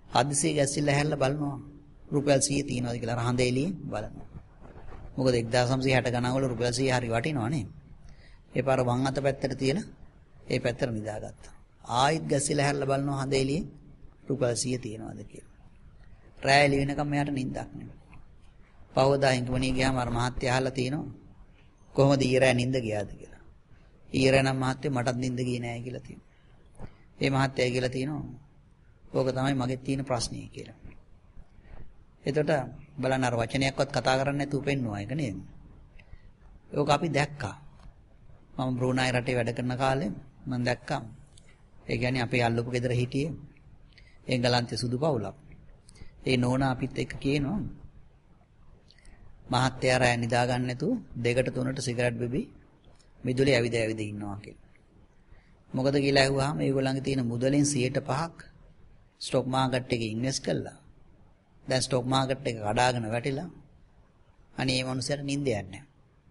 හදිසියෙ ගැස්සිලා හැල්ලා බලනවා රුපියල් 100 තියනවාද කියලා හඳ එළියේ බලනවා. මොකද 1960 ගණන් වල රුපියල් 100 හරි වටිනවා නේ. ඒ පාර වම් අත පැත්තට තියලා ඒ පැත්තට නිදාගත්තා. ආයිත් ගැස්සිලා හැල්ලා බලනවා හඳ එළියේ රුපියල් 100 තියනවාද කියලා. රැය එළි වෙනකම් මෙයාට නිින්දක් නෙමෙයි. පවදා හිඟවණී ගියාම අර මහත්තයා අහලා තිනවා කොහොමද ඊරෑ නිින්ද ගියාද කියලා. ඊරෑ නම් මහත්තයා මටත් නිින්ද ගියේ නෑ කියලා තියෙනවා. ඒ මහත්තයා කියලා තිනවා ඕක තමයි මගේ තියෙන ප්‍රශ්නේ කියලා. එතකොට බලන්න අර වචනයක්වත් කතා කරන්නේ නැතුව පෙන්නවා ඒක නේද? ඒක අපි දැක්කා. මම බ්‍රූනයි රටේ වැඩ කරන කාලේ මම දැක්කා. ඒ කියන්නේ අපේ අල්ලපු ගෙදර හිටියේ එංගලන්තේ සුදු පවුලක්. ඒ නෝනා අපිත් එක්ක කියනවා මහත්තයා රෑ නිදා ගන්න නැතුව 2ට 3ට සිගරට් බිබි මිදුලේ ඇවිද ඉන්නවා කියලා. මොකද කියලා ඇහුවාම ඒගොල්ලන්ගේ තියෙන මුදලෙන් 100%ක් ස්ටොක් මාකට් එකේ ඉන්වෙස්ට් කළා. දැන් ස්ටොක් මාකට් එක කඩාගෙන වැටිලා අනේ මේ මිනිස්සුන්ට නිින්ද යන්නේ නැහැ.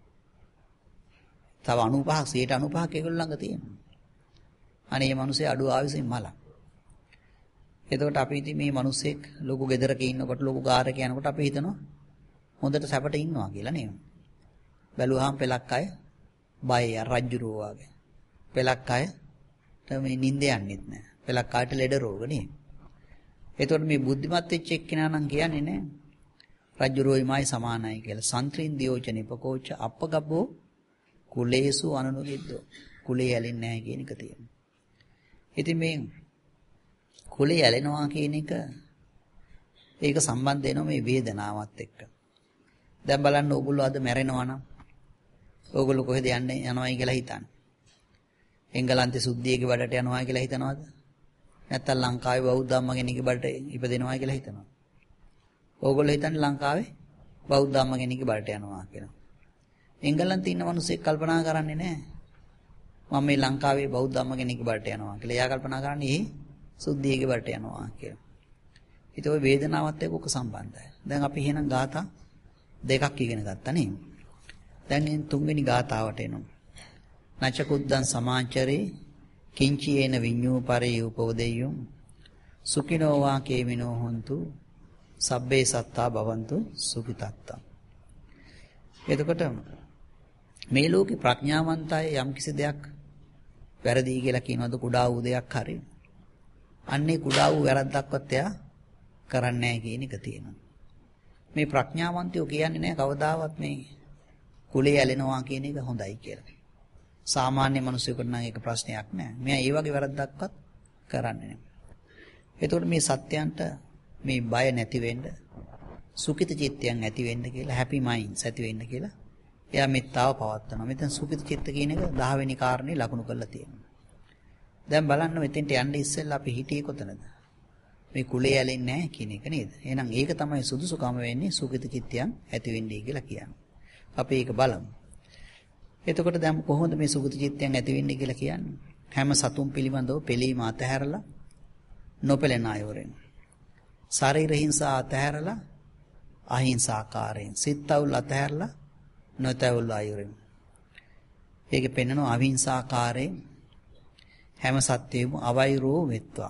තව 95% ඒගොල්ලෝ ළඟ තියෙනවා. අනේ මේ මිනිස්සු අඩු ආවිසින් මල. එතකොට අපි ඉතින් මේ මිනිස්සෙක් ලොකු ගෙදරක ඉන්නකොට ලොකු ගාරක යනකොට අපි හිතනවා හොඳට සැපට ඉන්නවා කියලා නේද? බැලුවාම පෙලක් අය බයයි රජ්ජුරුව වගේ. පෙලක් අය තමයි නිින්ද යන්නේත් නැහැ. පෙලක් අයට ලෙඩ රෝග නේ. එතකොට මේ බුද්ධිමත් වෙච්ච එක්කිනා නම් කියන්නේ නෑ රජ්ජුරුවයිමයි සමානයි කියලා. සන්ත්‍රින් දියෝචන ඉපකෝච අපගබ්බෝ කුලේසු අනනුගෙද්දෝ. කුලේ ඇලෙන්නේ නැහැ කියන එක තියෙනවා. ඉතින් මේ කුලේ ඇලෙනවා කියන එක ඒක සම්බන්ධ වෙනවා මේ වේදනාවත් එක්ක. දැන් බලන්න ඕගොල්ලෝ අද මැරෙනවා නම් ඕගොල්ලෝ කොහෙද යන්නේ යනවායි කියලා හිතන්නේ. එංගලන්තේ සුද්ධියේගේ වැඩට යනවා කියලා හිතනවද? නැත්තම් ලංකාවේ බෞද්ධ අම්ම කෙනෙක්ගේ බඩට ඉපදෙනවා කියලා හිතනවා. ඕගොල්ලෝ හිතන්නේ ලංකාවේ බෞද්ධ අම්ම කෙනෙක්ගේ බඩට යනවා කියලා. එංගලන්තේ ඉන්න මිනිස්සෙක් කල්පනා කරන්නේ නැහැ. මම මේ ලංකාවේ බෞද්ධ අම්ම කෙනෙක්ගේ බඩට යනවා කියලා. එයා කල්පනා කරන්නේ සුද්ධියේගේ බඩට යනවා කියලා. ඒත් ඔය වේදනාවත් එක්ක ඔක සම්බන්ධයි. දැන් අපි එහෙනම් ગાථා දෙකක් ඉගෙන ගත්තා නේ. දැන් තුන්වෙනි ગાතාවට එනවා. නචකුද්දං සමාචරේ කිංචීන විඤ්ඤූ පරේ උපෝදෙය්‍යුම් සුඛිනෝ වා කේමිනෝ හොන්තු සබ්බේ සත්තා භවන්තු සුඛිතත්තා. එතකොට මේ ලෝකේ ප්‍රඥාවන්තය යම් කිසි දෙයක් වැරදි කියලා කියනවද කුඩා වූ දෙයක් හරි අන්නේ කුඩා වූ වැරද්දක්වත් එයා කරන්නේ නැහැ කියන එක තියෙනවා. මේ ප්‍රඥාවන්තයෝ කියන්නේ නැහැ කවදාවත් මේ කුලේ ඇලෙනවා කියන එක හොඳයි කියලා. සාමාන්‍ය මිනිසෙකුට නම් ඒක ප්‍රශ්නයක් නෑ. මෙයා ඒ වගේ වැරද්දක්වත් කරන්නේ නෑ. එතකොට මේ සත්‍යයන්ට මේ බය නැති වෙන්න සුඛිත චිත්තයන් ඇති වෙන්න කියලා හැපි මයින්ඩ්ස් ඇති වෙන්න කියලා එයා මෙත්තාව පවත්නවා. මෙතන සුඛිත චිත්ත කියන එක 10 වෙනි කාරණේ ලකුණු කරලා තියෙනවා. දැන් බලන්න මෙතෙන්ට යන්න ඉස්සෙල්ලා අපි හිටියේ කොතනද? මේ කුලේ ඇලෙන්නේ නැහැ කියන එක නේද? එහෙනම් ඒක තමයි සුදුසුකම වෙන්නේ සුඛිත චිත්තයන් ඇති වෙන්නේ කියලා කියන්නේ. අපි ඒක බලමු. එතකොට දැන් කොහොමද මේ සුගත චිත්තයන් ඇති වෙන්නේ කියලා කියන්නේ? හැම සතුන් පිළිබඳව පිළීම අතහැරලා නොපෙළෙන අයවරෙන්. ශරීර හිංසා අතහැරලා අහිංසාකාරයෙන්. සිතවුල් අතහැරලා නොතවුල් අයවරෙන්. ඒකේ පෙන්නන අහිංසාකාරයෙන් හැම සත්වෙම අවෛරෝ වෙත්වා.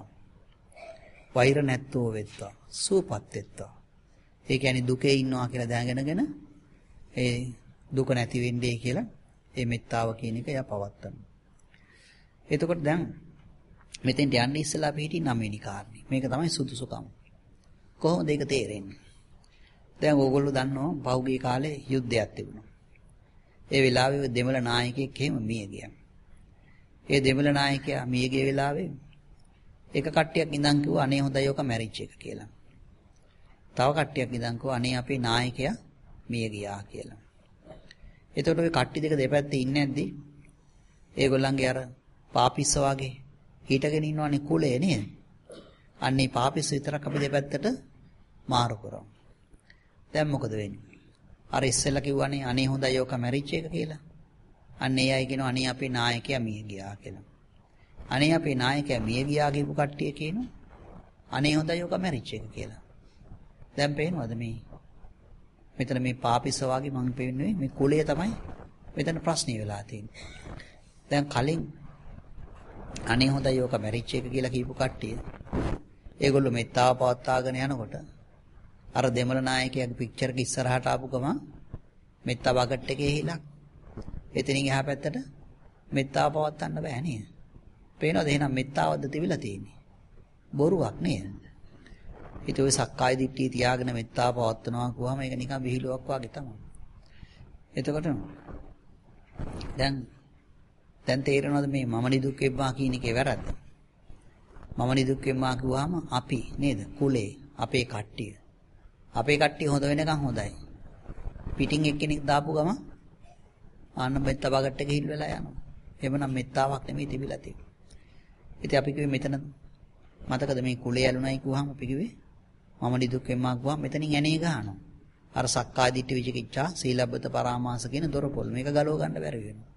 වෛර නැත්තෝ වෙත්වා. සුවපත් වෙත්වා. ඒ කියන්නේ දුකේ ඉන්නවා කියලා දැනගෙනගෙන ඒ දුක නැති වෙන්නේ කියලා ඒ මෙත්තාව කියන එක එයා පවත්තනවා. එතකොට දැන් මෙතෙන්ට යන්න ඉස්සෙල්ලා අපි හිටියේ 9 වෙනි කාරණේ. මේක තමයි සුදුසුකම. කොහොමද ඒක තේරෙන්නේ? දැන් ඕගොල්ලෝ දන්නවා පහුගිය කාලේ යුද්ධයක් තිබුණා. ඒ වෙලාවේ දෙමළ නායකයෙක් එහෙම මිය ගියා. ඒ දෙමළ නායකයා මිය ගිය වෙලාවේ එක කට්ටියක් ඉඳන් කිව්වා අනේ හොඳයි ඔක මැරිච් එක කියලා. තව කට්ටියක් ඉඳන් කිව්වා අනේ අපේ නායකයා මිය ගියා කියලා. එතකොට ওই කට්ටි දෙක දෙපැත්තේ ඉන්නේ නැද්දි? ඒගොල්ලන්ගේ අර පාපිස්ස වගේ හිටගෙන ඉන්නවනේ කුලේ නේද? අන්නේ පාපිස්ස විතරක් අපි දෙපැත්තට මාරු කරමු. දැන් මොකද වෙන්නේ? අර ඉස්සෙල්ලා කිව්වනේ අනේ හොඳයි ඔක මැරිච් එක කියලා. අන්නේ අය කියනවා අනේ අපේ නායකයා මිය ගියා කියලා. අනේ අපේ නායකයා මිය ගියා කියපු කට්ටිය කියනවා අනේ හොඳයි ඔක මැරිච් එක කියලා. දැන් පේනවද මේ මෙතන මේ පාපිස්ස වගේ මම පෙන්නේ මේ කුලය තමයි මෙතන ප්‍රශ්නේ වෙලා තියෙන්නේ. දැන් කලින් අනේ හොඳයි ඔක මැරිච් එක කියලා කියපු කට්ටිය ඒගොල්ලෝ මෙත්තාව පවත්වාගෙන යනකොට අර දෙමළ නායකයාගේ පික්චර් එක ඉස්සරහට ආපු ගමන් මෙත්තා බකට් එකේ හිලක්. එතනින් එහා පැත්තට මෙත්තාව පවත්වන්න බෑ නේද? පේනවද එහෙනම් මෙත්තාවද තිබිලා තියෙන්නේ? බොරුවක් නේද? ඊට ඔය සක්කාය දිට්ඨිය තියාගෙන මෙත්තාව පවත්වනවා කියවම ඒක නිකන් විහිළුවක් වගේ තමයි. එතකොට දැන් තේරෙනවද මේ මම නිදුක් වෙම්මා කියන එකේ වැරද්ද? මම නිදුක් වෙම්මා කිව්වහම අපි නේද? කුලේ අපේ කට්ටිය. අපේ කට්ටිය හොඳ වෙනකන් හොඳයි. පිටින් එක්කෙනෙක් දාපු ගම ආන්න මෙත්තා බගට් එක හිල් වෙලා යනවා. එහෙමනම් මෙත්තාවක් නෙමෙයි තිබිලා තියෙන්නේ. ඉතින් අපි කිව්වේ මෙතන මතකද මේ කුලේ ඇලුනයි කිව්වහම අපි කිව්වේ මම නිදුක් වෙම්මා කිව්වහම මෙතනින් ඇනේ ගහනවා. අර සක්කාය දිට්ඨි විචිකිච්ඡා සීලබ්බත පරාමාස කියන දොරපොල් මේක ගලව ගන්න බැරි වෙනවා.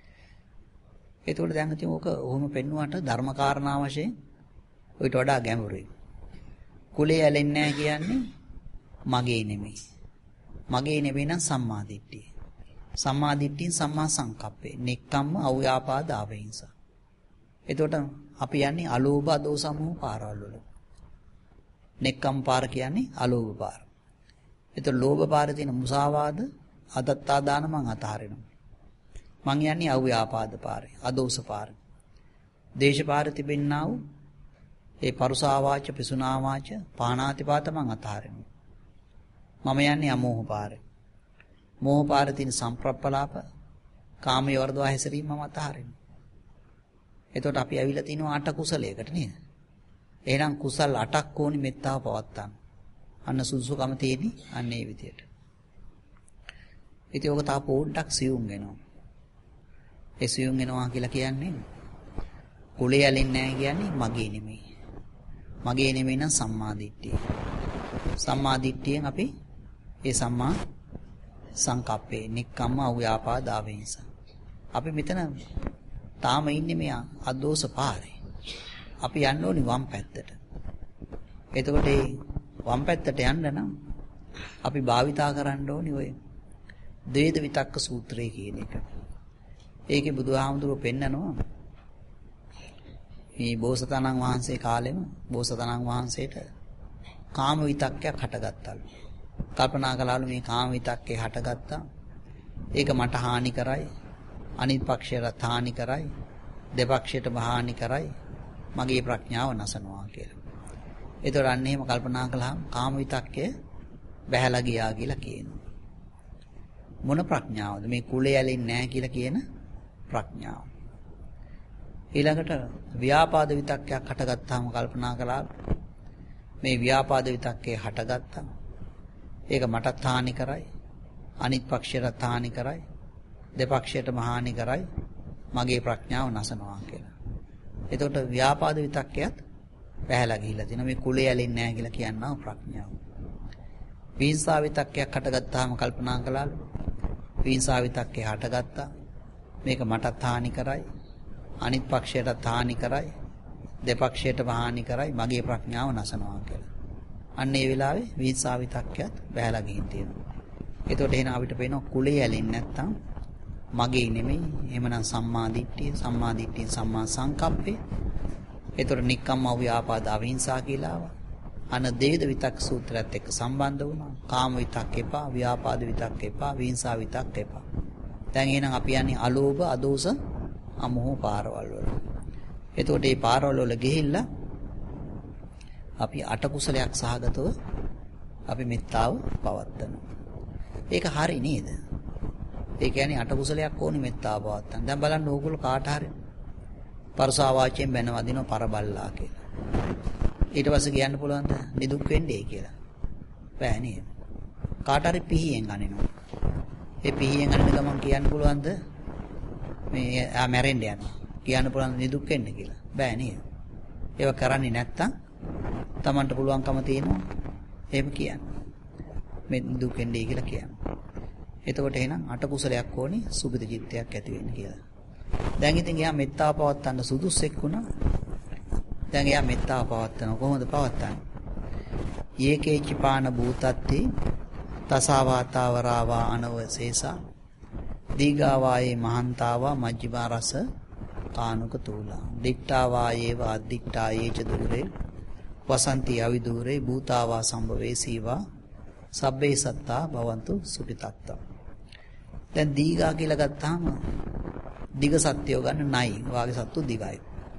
ඒතකොට දැන් ඉතින් ඕක ඔහොම පෙන්නුවට ධර්ම කාරණා වශයෙන් ඔයිට වඩා ගැඹුරුයි. කුලේ ඇලෙන්නේ නැහැ කියන්නේ මගේ නෙමෙයි. මගේ නෙවෙයි නම් සම්මා දිට්ඨිය. සම්මා දිට්ඨියෙන් සම්මා සංකප්පේ. නෙක්ඛම්ම අව්‍යාපාද ආවහිංසා. එතකොට අපි යන්නේ අලෝභ අදෝස සමූහ පාරවල් වල. නෙක්ඛම් පාර කියන්නේ අලෝභ පාර. එතකොට ලෝභ පාරේ තියෙන මුසාවාද අදත්තා දාන මං අතහරිනවා. මං යන්නේ අව්‍යාපාද පාරේ, අදෝස පාරේ. දේශ පාරේ තිබෙන්නා වූ ඒ පරුසාවාච, පිසුනාවාච, පාණාතිපාත මං අතහරිනවා. මම යන්නේ අමෝහ පාරේ. මෝහ පාරේ තියෙන සම්ප්‍රප්පලාප, කාමයේ වර්ධවා හැසිරීම මම අතහරිනවා. එතකොට අපි ඇවිල්ලා තිනවා 8 කුසලයකට නේද? එහෙනම් කුසල් 8ක් ඕනි මෙත්තාව පවත්තන්න. අන්න සුදුසුකම තියෙන්නේ අන්න ඒ විදියට. ඉතින් ඔක තා පොඩ්ඩක් සියුම් වෙනවා. ඒ සියුම් වෙනවා කියලා කියන්නේ කුලේ ඇලෙන්නේ නැහැ කියන්නේ මගේ නෙමෙයි. මගේ නෙමෙයි නම් සම්මා දිට්ඨිය. සම්මා දිට්ඨියෙන් අපි ඒ සම්මා සංකප්පේ නික්කම්ම අව්‍යාපාද ආවේස. අපි මෙතන තාම ඉන්නේ මේ අදෝස පාරේ. අපි යන්න ඕනි වම් පැත්තට. එතකොට ඒ වම් පැත්තට යන්න නම් අපි භාවිතා කරන්න ඕනි ඔය ද්වේද විතක්ක සූත්‍රය කියන එක. ඒකේ බුදුහාමුදුරුවෝ පෙන්නනවා මේ බෝසතාණන් වහන්සේ කාලෙම බෝසතාණන් වහන්සේට කාම විතක්කයක් හටගත්තලු. කල්පනා කළාලු මේ කාම විතක්කේ හටගත්තා. ඒක මට හානි කරයි. අනිත් පක්ෂයට හානි කරයි. දෙපක්ෂයටම හානි කරයි. මගේ ප්‍රඥාව නසනවා කියලා. ඒතර අන්න එහෙම කල්පනා කළාම කාම විතක්කය බැහැලා ගියා කියලා කියනවා. මොන ප්‍රඥාවද? මේ කුලේ ඇලෙන්නේ නැහැ කියලා කියන ප්‍රඥාව. ඊළඟට ව්‍යාපාද විතක්කයක් හටගත්තාම කල්පනා කළා මේ ව්‍යාපාද විතක්කේ හටගත්තා. ඒක මටත් හානි කරයි. අනිත් පක්ෂයටත් හානි කරයි. දෙපක්ෂයටම හානි කරයි. මගේ ප්‍රඥාව නසනවා කියලා. එතකොට ව්‍යාපාද විතක්කයත් පැහැලා ගිහිල්ලා තිනවා මේ කුලේ ඇලෙන්නේ නැහැ කියලා කියනවා ප්‍රඥාව. විහිංසා විතක්කයක් හටගත්තාම කල්පනා කළාලු. විහිංසා විතක්කේ හටගත්තා. මේක මටත් හානි කරයි. අනිත් පක්ෂයටත් හානි කරයි. දෙපක්ෂයටම හානි කරයි. මගේ ප්‍රඥාව නසනවා කියලා. අන්න ඒ වෙලාවේ විහිංසා විතක්කයත් බහැලා ගිහින් තියෙනවා. එතකොට එහෙනම් අපිට පේනවා කුලේ ඇලෙන්නේ නැත්තම් මගේ නෙමෙයි. එහෙමනම් සම්මා දිට්ඨිය, සම්මා දිට්ඨියෙන් සම්මා සංකප්පේ. එතකොට නික්කම්ම ව්‍යාපාද අවිහිංසා කියලා ආවා. අන දේද විතක් සූත්‍රයත් එක්ක සම්බන්ධ වුණා. කාම විතක් එපා, ව්‍යාපාද විතක් එපා, විහිංසා විතක් එපා. දැන් එහෙනම් අපි යන්නේ අලෝභ, අදෝස, අමෝහ පාරවල් වල. එතකොට මේ පාරවල් වල ගිහිල්ලා අපි අට කුසලයක් සහගතව අපි මෙත්තාව පවත්නවා. ඒක හරි නේද? ඒ කියන්නේ අට කුසලයක් ඕනේ මෙත්තාව පවත්තන්න. දැන් බලන්න ඕගොල්ලෝ කාට හරි පරසා වාචයෙන් බැන වදිනවා පරබල්ලා කියලා. ඊට පස්සේ කියන්න පුළුවන්ද නිදුක් වෙන්නේ කියලා? බෑ නේද? කාට හරි පිහියෙන් අනිනවා. ඒ පිහියෙන් අනින ගමන් කියන්න පුළුවන්ද මේ මැරෙන්න යනවා. කියන්න පුළුවන් නිදුක් වෙන්න කියලා? බෑ නේද? ඒව කරන්නේ නැත්තම් Tamanට පුළුවන්කම තියෙනවා එහෙම කියන්න. මේ දුක් වෙන්නේ කියලා කියන්න. එතකොට එහෙනම් අට කුසලයක් ඕනේ සුගති චිත්තයක් ඇති වෙන්න කියලා. දැන් ඉතින් එයා මෙත්තාව පවත්තන්න සුදුස්සෙක් වුණා. දැන් එයා මෙත්තාව පවත්තන කොහොමද පවත්තන්නේ? යේකේචිපාන භූතත්ති තසාවාතාවරාවා අනවසේසා දීගාවායේ මහන්තාවා මජ්ජිමා රස කානුක තූලා දික්ඨාවායේව අද්දික්ඨායේ ච දුරේ වසන්ති අවිදූරේ භූතාවා සම්භවේ සීවා සබ්බේ සත්තා භවන්තු සුඛිතත්තා. දැන් දීඝා කියලා ගත්තාම දිග සත්‍යෝ ගන්න නයි වාගේ සත්තු දිගයි.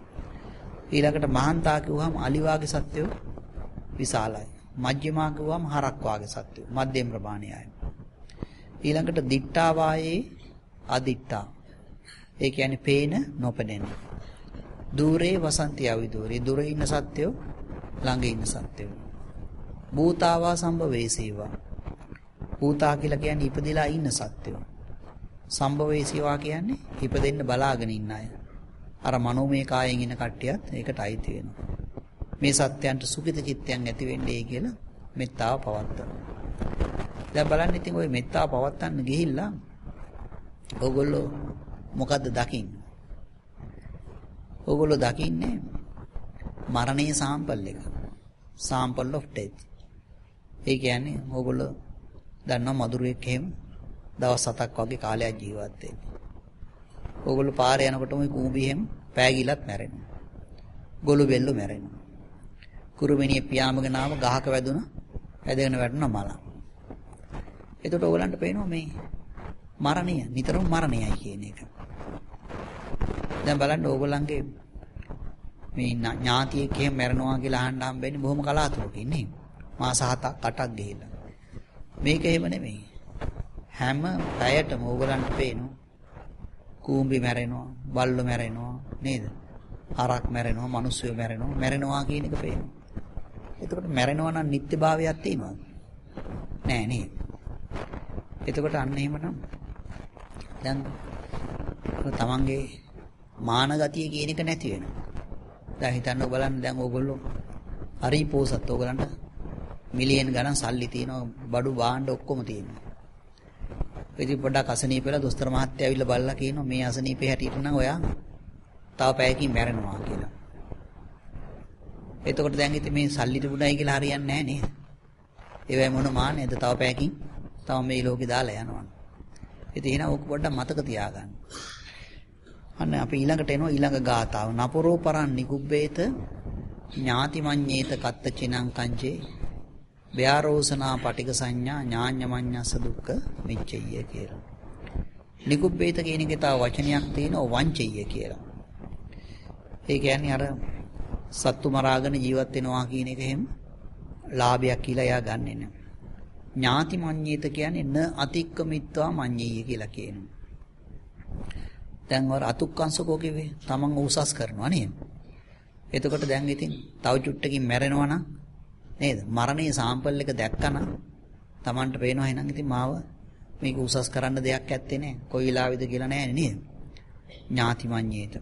ඊළඟට මහන්තා කිව්වම අලි වාගේ සත්‍යෝ විශාලයි. මජ්ක්‍ධිමා කිව්වම හරක් වාගේ සත්‍යෝ මධ්‍යම ප්‍රමාණයයි. ඊළඟට දිට්ඨා වායේ අදිට්ඨා. ඒ කියන්නේ පේන නොපෙනෙන. দূරේ වසන්ති අවිදූරේ දුරේ ඉන්න සත්‍යෝ ළඟ ඉන්න සත්‍යෝ. භූතාවා සම්භවේසීවා. භූතා කියලා කියන්නේ ඉපදිලා ඉන්න සත්‍යෝ. සම්භවේසීවා කියන්නේ ඉපදෙන්න බලාගෙන ඉන්න අය. අර මනෝමය කායෙන් ඉන්න කට්ටියත් ඒකට අයිති වෙනවා. මේ සත්‍යයන්ට සුඛිත චිත්තයන් ඇති වෙන්නේ කියලා මෙත්තාව පවත්වනවා. දැන් බලන්න ඉතින් ওই මෙත්තාව පවත්වන්න ගිහිල්ලා ඕගොල්ලෝ මොකද්ද දකින්නේ? ඕගොල්ලෝ දකින්නේ මරණීය සාම්පල් එක. Sample of death. ඒ කියන්නේ ඕගොල්ලෝ දන්නවා මදුරුවෙක් එහෙම දවස් 7ක් වගේ කාලයක් ජීවත් වෙන්නේ. ඕගොල්ලෝ පාරේ යනකොට ওই කූඹි එහෙම පෑගිලත් මැරෙනවා. ගොළු බෙල්ලෝ මැරෙනවා. කුරුමිනිය පියාඹගෙන ආව ගහක වැදුනා ඇදගෙන වැටුණා මල. එතකොට ඕගලන්ට පේනවා මේ මරණය නිතරම මරණයයි කියන එක. දැන් බලන්න ඕගොල්ලන්ගේ මේ ඥාතියෙක් එහෙම මැරෙනවා කියලා අහන්න හම්බෙන්නේ බොහොම කලාතුරකින් නේ. මාස 7ක් 8ක් ගිහිල්ලා. මේක එහෙම නෙමෙයි. හැම පැයටම ඕගොල්ලන්ට පේනවා කූඹි මැරෙනවා, බල්ලෝ මැරෙනවා නේද? හරක් මැරෙනවා, මිනිස්සු මැරෙනවා කියන එක පේනවා. එතකොට මැරෙනවා නම් නිත්‍යභාවයක් තියෙනවද? නෑ නේද? එතකොට අන්න එහෙමනම් දැන් තමන්ගේ මාන ගතිය කියන එක නැති වෙනවා. දැන් හිතන්න බලන්න දැන් ඕගොල්ලෝ හරි පෝසත් ඕගලන්ට මිලියන් ගණන් සල්ලි තියෙනවා, බඩු භාණ්ඩ ඔක්කොම තියෙනවා. ඉතින් පොඩ්ඩක් අසනීප වෙලා දොස්තර මහත්තයා ඇවිල්ලා බලලා කියනවා මේ අසනීපේ හැටියට නම් ඔයා තව පැයකින් මැරෙනවා කියලා. එතකොට දැන් ඉතින් මේ සල්ලි තිබුණයි කියලා හරියන්නේ නැහැ නේද? ඒවයි මොන මානේද තව පැයකින් තව මේ ලෝකේ දාලා යනවා. ඉතින් එහෙනම් ඔක පොඩ්ඩක් මතක තියාගන්න. අන්න අපි ඊළඟට එනවා ඊළඟ ගාතාව. නපරෝ පරන් නිකුබ්බේත ඥාති මඤ්ඤේත කත්ත චිනං කංචේ ව්‍යාරෝසනා පටික සංඥා ඥාඤ්ඤමඤ්ඤස්ස දුක්ඛ මිච්ඡය කියලා. නිකුබ්බේත කියන එකේ තව වචනයක් තියෙනවා වංචය කියලා. ඒ කියන්නේ අර සත්තු මරාගෙන ජීවත් වෙනවා කියන එක එහෙම ලාභයක් කියලා එයා ගන්නෙ නෑ. ඥාති මඤ්ඤේත කියන්නේ න අතික්කමිත්වා මඤ්ඤය කියලා කියනවා. දැන් වර අතුක්කංශකෝ කිව්වේ තමන් උසස් කරනවා නේද? එතකොට දැන් ඉතින් තව චුට්ටකින් මැරෙනවා නම් නේද? මරණයේ සාම්පල් එක දැක්කනම් තමන්ට පේනවා එහෙනම් ඉතින් මාව මේක උසස් කරන්න දෙයක් ඇත්තේ නෑ. කොයි වෙලාවෙද කියලා නෑ නේද? ඥාති මඤ්ඤේත.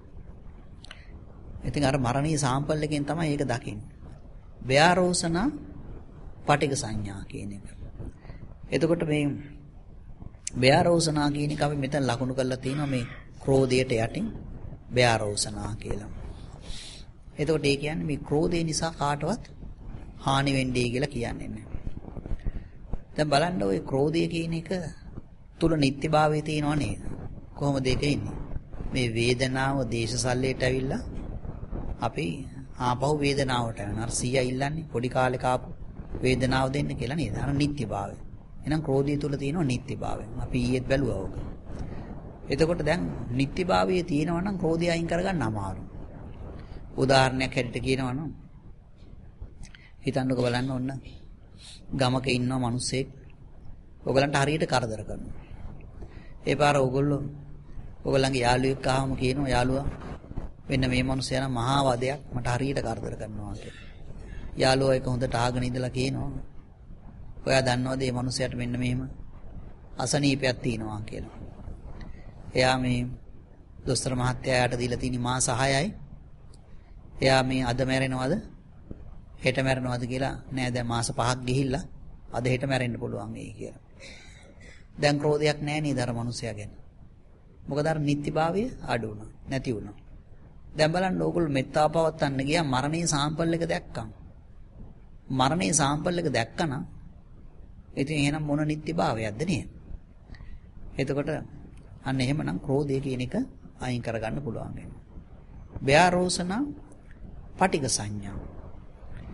ඉතින් අර මරණීය සාම්පල් එකෙන් තමයි ඒක දකින්නේ. ව්‍යාරෝසන පටික සංඥා කියන එක. එතකොට මේ ව්‍යාරෝසනා කියන එක අපි මෙතන ලකුණු කරලා තියෙනවා මේ ක්‍රෝධයට යටින් ව්‍යාරෝසනා කියලා. එතකොට ඒ කියන්නේ මේ ක්‍රෝධය නිසා කාටවත් හානි වෙන්නේ කියලා කියන්නේ නැහැ. දැන් බලන්න ওই ක්‍රෝධය කියන එක තුල නිත්‍යභාවය තියෙනව නේද? කොහොමද ඒක ඉන්නේ? මේ වේදනාව දේශසල්ලේට ඇවිල්ලා අපි ආපහු වේදනාවට යනවා. අර සීයා ඉල්ලන්නේ පොඩි කාලේ කාපු වේදනාව දෙන්න කියලා නේද? අර නිත්‍යභාවය. එහෙනම් ක්‍රෝධය තුල තියෙනවා නිත්‍යභාවය. අපි ඊයේත් බැලුවා ඕක. එතකොට දැන් නිත්‍යභාවයේ තියෙනවා නම් ක්‍රෝධය අයින් කරගන්න අමාරුයි. උදාහරණයක් හැටියට කියනවා නම් හිතන්නකෝ බලන්න ඕන ගමක ඉන්න මිනිස්සෙක් ඔයගලන්ට හරියට කරදර කරනවා. ඒ පාර ඔයගොල්ලන්ගේ යාළුවෙක් ආවම කියනවා යාළුවා වෙන්න මේ මිනිස්සයා නම් මහා වදයක් මට හරියට කරදර කරනවා කියලා. යාළුවා ඒක හොඳට අහගෙන ඉඳලා කියනවා ඔයා දන්නවද මේ මිනිස්සයාට මෙන්න මෙහෙම අසනීපයක් තියෙනවා කියලා. එයා මේ දොස්තර මහත්තයාට දීලා තියෙන මාස 6යි. එයා මේ අද මැරෙනවද? හෙට මැරෙනවද කියලා නෑ දැන් මාස 5ක් ගිහිල්ලා අද හෙට මැරෙන්න පුළුවන් වෙයි කියලා. දැන් ක්‍රෝධයක් නෑ නේද අර මිනිස්සයා ගැන. මොකද අර නිත්‍යභාවය අඩු වුණා නැති වුණා. දැන් බලන්න ඕගොල්ලෝ මෙත්තා පවත්තන්න ගියා මරණීය සාම්පල් එක දැක්කම. මරණීය සාම්පල් එක දැක්කනම් ඉතින් එහෙනම් මොන නිත්‍යභාවයක්ද නේ? එතකොට අන්න එහෙමනම් ක්‍රෝධය කියන එක අයින් කරගන්න පුළුවන් වෙනවා. ව්‍යාරෝසන පටික සංඥා.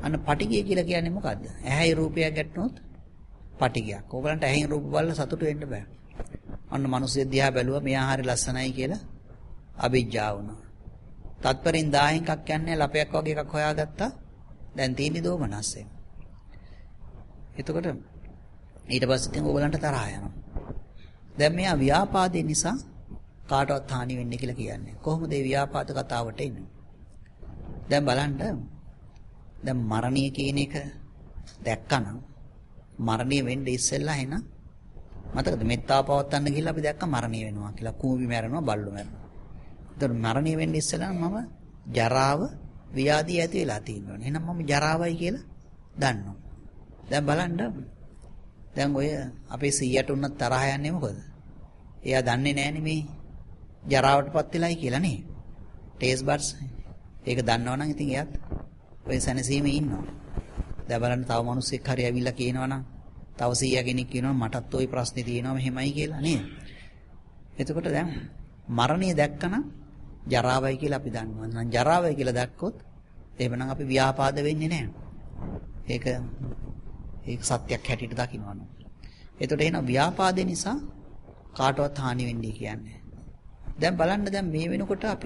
අන්න පටිගය කියලා කියන්නේ මොකද්ද? ඇහැයි රූපයක් ගැටුනොත් පටිගයක්. ඕගලන්ට ඇහෙන් රූප බලලා සතුටු වෙන්න බෑ. අන්න මිනිස්සු දිහා බැලුවා මෙයා හරි ලස්සනයි කියලා අවිජ්ජා වුණා. තත්පරින් 1000 එකක් යන්නේ ලපයක් වගේ එකක් හොයාගත්තා. දැන් තියෙන්නේ දෝමනස්සේ. එතකොට ඊට පස්සේ ඉතින් ඕගලන්ට තරහා යනවා. දැන් මෙයා ව්‍යාපාදේ නිසා කාටවත් හානි වෙන්නේ කියලා කියන්නේ. කොහොමද මේ ව්‍යාපාද කතාවට එන්නේ? දැන් බලන්න. දැන් මරණය කියන එක දැක්කනම් මරණය වෙන්නේ ඉස්සෙල්ලා එන මතකද මෙත්තා පවත්තන්න ගිහිල්ලා අපි දැක්ක මරණය වෙනවා කියලා. කූඹි මැරෙනවා, බල්ලු මැරෙනවා. ඒතර මරණය වෙන්නේ ඉස්සෙල්ලා මම ජරාව, ව්‍යාධිය ඇති වෙලා තියෙනවා. එහෙනම් මම ජරාවයි කියලා දන්නවා. දැන් බලන්න. දැන් ඔය අපේ 100ට උනත් තරහ යන්නේ මොකද? එයා දන්නේ නැහනේ මේ ජරාවටපත් වෙලායි කියලා නේ. Taste buds. ඒක දන්නවනම් ඉතින් එයාත් ඔය සැනසීමේ ඉන්නවා. දැන් බලන්න තව මිනිස්සෙක් හරි ඇවිල්ලා කියනවනම් තව 100 කෙනෙක් කියනවා මටත් ওই ප්‍රශ්නේ තියෙනවා මෙහෙමයි කියලා නේද? එතකොට දැන් මරණය දැක්කනම් ජරාවයි කියලා අපි දන්නවා. නම් ජරාවයි කියලා දැක්කොත් එහෙමනම් අපි ව්‍යාපාද වෙන්නේ නැහැ. ඒක සත්‍යයක් හැටියට දකින්නවනම්. එතකොට එහෙනම් ව්‍යාපාදේ නිසා කාටවත් හානි වෙන්නේ කියන්නේ. දැන් බලන්න දැන් මේ වෙනකොට අපි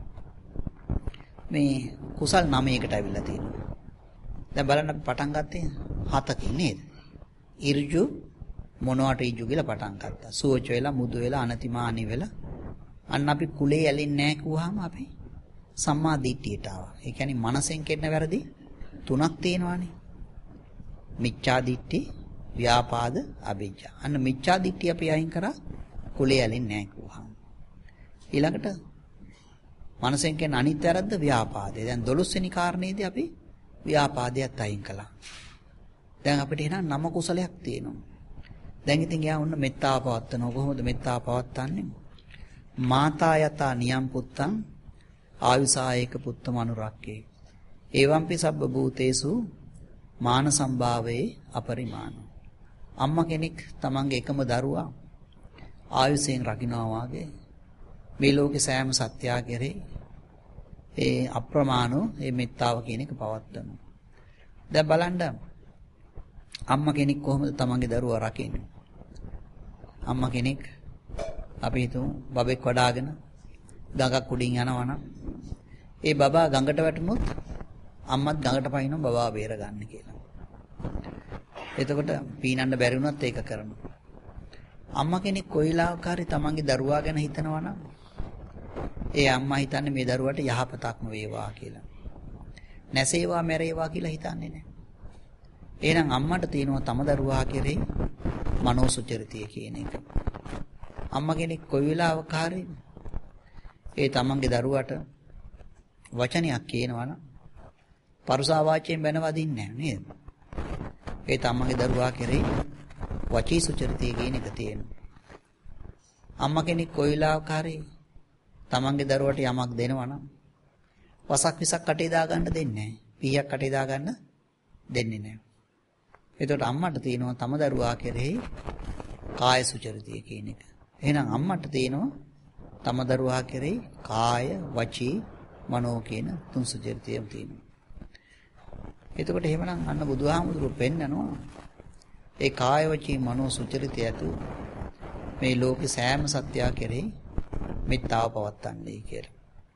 මේ කුසල් 9කට අවිල්ලා තියෙනවා. දැන් බලන්න අපි පටන් ගත්තේ 7කින් නේද? ඉර්ජු මොනවට ඉජු කියලා පටන් ගත්තා. සුවච වෙලා මුදු වෙලා අනතිමානි වෙලා අන්න අපි කුලේ ඇලෙන්නේ නැහැ කිව්වහම අපි සම්මා දිට්ඨියට ආවා. ඒ කියන්නේ මනසෙන් කෙරෙන වැරදි 3ක් තියෙනවානේ. මිච්ඡා දිට්ඨි, ව්‍යාපාද, අවිජ්ජා. අන්න මිච්ඡා දිට්ඨිය අපි අයින් කරා කුලේ ඇලෙන්නේ නැහැ කිව්වහම. ඊළඟට මනසෙන් කියන අනිත් වැරද්ද ව්‍යාපාදේ. දැන් 12 වෙනි කාරණේදී අපි ව්‍යාපාදයට අයින් කළා. දැන් අපිට එන නම කුසලයක් තියෙනවා. දැන් ඉතින් යා වුණ මෙත්තාව පවත්නවා. කොහොමද මෙත්තාව පවත්න්නේ? මාතා යතා නියම් පුත්තං ආයුසායක පුත්තම අනුරක්කේ. එවම්පි සබ්බ භූතේසු මාන සම්භාවේ අපරිමාණ. අම්මා කෙනෙක් තමන්ගේ එකම දරුවා ආයුෂයෙන් රකින්නවා වාගේ මේ ලෝකේ සෑම සත්‍යය කෙරෙහි ඒ අප්‍රමාණෝ මේ මෙත්තාව කියන එක පවත්වනවා. දැන් බලන්න අම්මා කෙනෙක් කොහොමද තමන්ගේ දරුවා රකින්නේ? අම්මා කෙනෙක් අපි හිතමු බබෙක් වඩාගෙන ගඟක් උඩින් යනවනම් ඒ බබා ගඟට වැටුනොත් අම්මත් ගඟට පයින්නවා බබා බේර ගන්න කියලා. එතකොට පීනන්න බැරි වුණත් ඒක කරනවා. අම්මා කෙනෙක් කොයිලාවකාරී තමන්ගේ දරුවා ගැන හිතනවනම් ඒ අම්මා හිතන්නේ මේ දරුවට යහපතක්ම වේවා කියලා. නැසේවා මැරේවා කියලා හිතන්නේ නැහැ. එහෙනම් අම්මට තියෙනවා තම දරුවා කෙරෙහි මනෝසුචරිතය කියන එක. අම්මා කෙනෙක් කොයි වෙලාවකාරී ඒ තමන්ගේ දරුවට වචනයක් කියනවනම් පරුසා වාචයෙන් බැනවදින්නේ නැහැ නේද? ඒ තමන්ගේ දරුවා කෙරෙහි වචී සුචරිතය කියන එක තියෙනවා. අම්මා කෙනෙක් කොයි වෙලාවකාරී තමන්ගේ දරුවට යමක් දෙනවනම් වසක් විසක් කටේ දාගන්න දෙන්නේ නැහැ. පීයක් කටේ දාගන්න දෙන්නේ නැහැ. එතකොට අම්මට තියෙනවා තම දරුවා කෙරෙහි කාය සුචරිතය කියන එක. එහෙනම් අම්මට තියෙනවා තම දරුවා කෙරෙහි කාය, වචී, මනෝ කියන තුන් සුචරිතයම තියෙනවා. එතකොට එහෙමනම් අන්න බුදුහාමුදුරුවෝ පෙන්නනවා ඒ කාය, වචී, මනෝ සුචරිතය ඇතු මේ ලෝකේ සෑම සත්‍යය කෙරෙහි මෙත්තාව පවත්තන්නේ කියලා.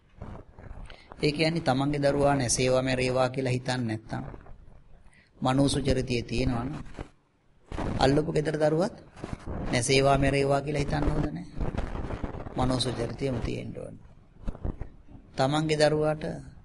ඒ කියන්නේ තමන්ගේ දරුවා නැසේවා මැරේවා කියලා හිතන්නේ නැත්තම් මනෝසුචරිතයේ තියෙනවනේ. අල්ලපු ගෙදර දරුවත් නැසේවා මැරේවා කියලා හිතන්න හොඳ නැහැ. මනෝසුචරිතයම තියෙන්න ඕනේ. තමන්ගේ දරුවාට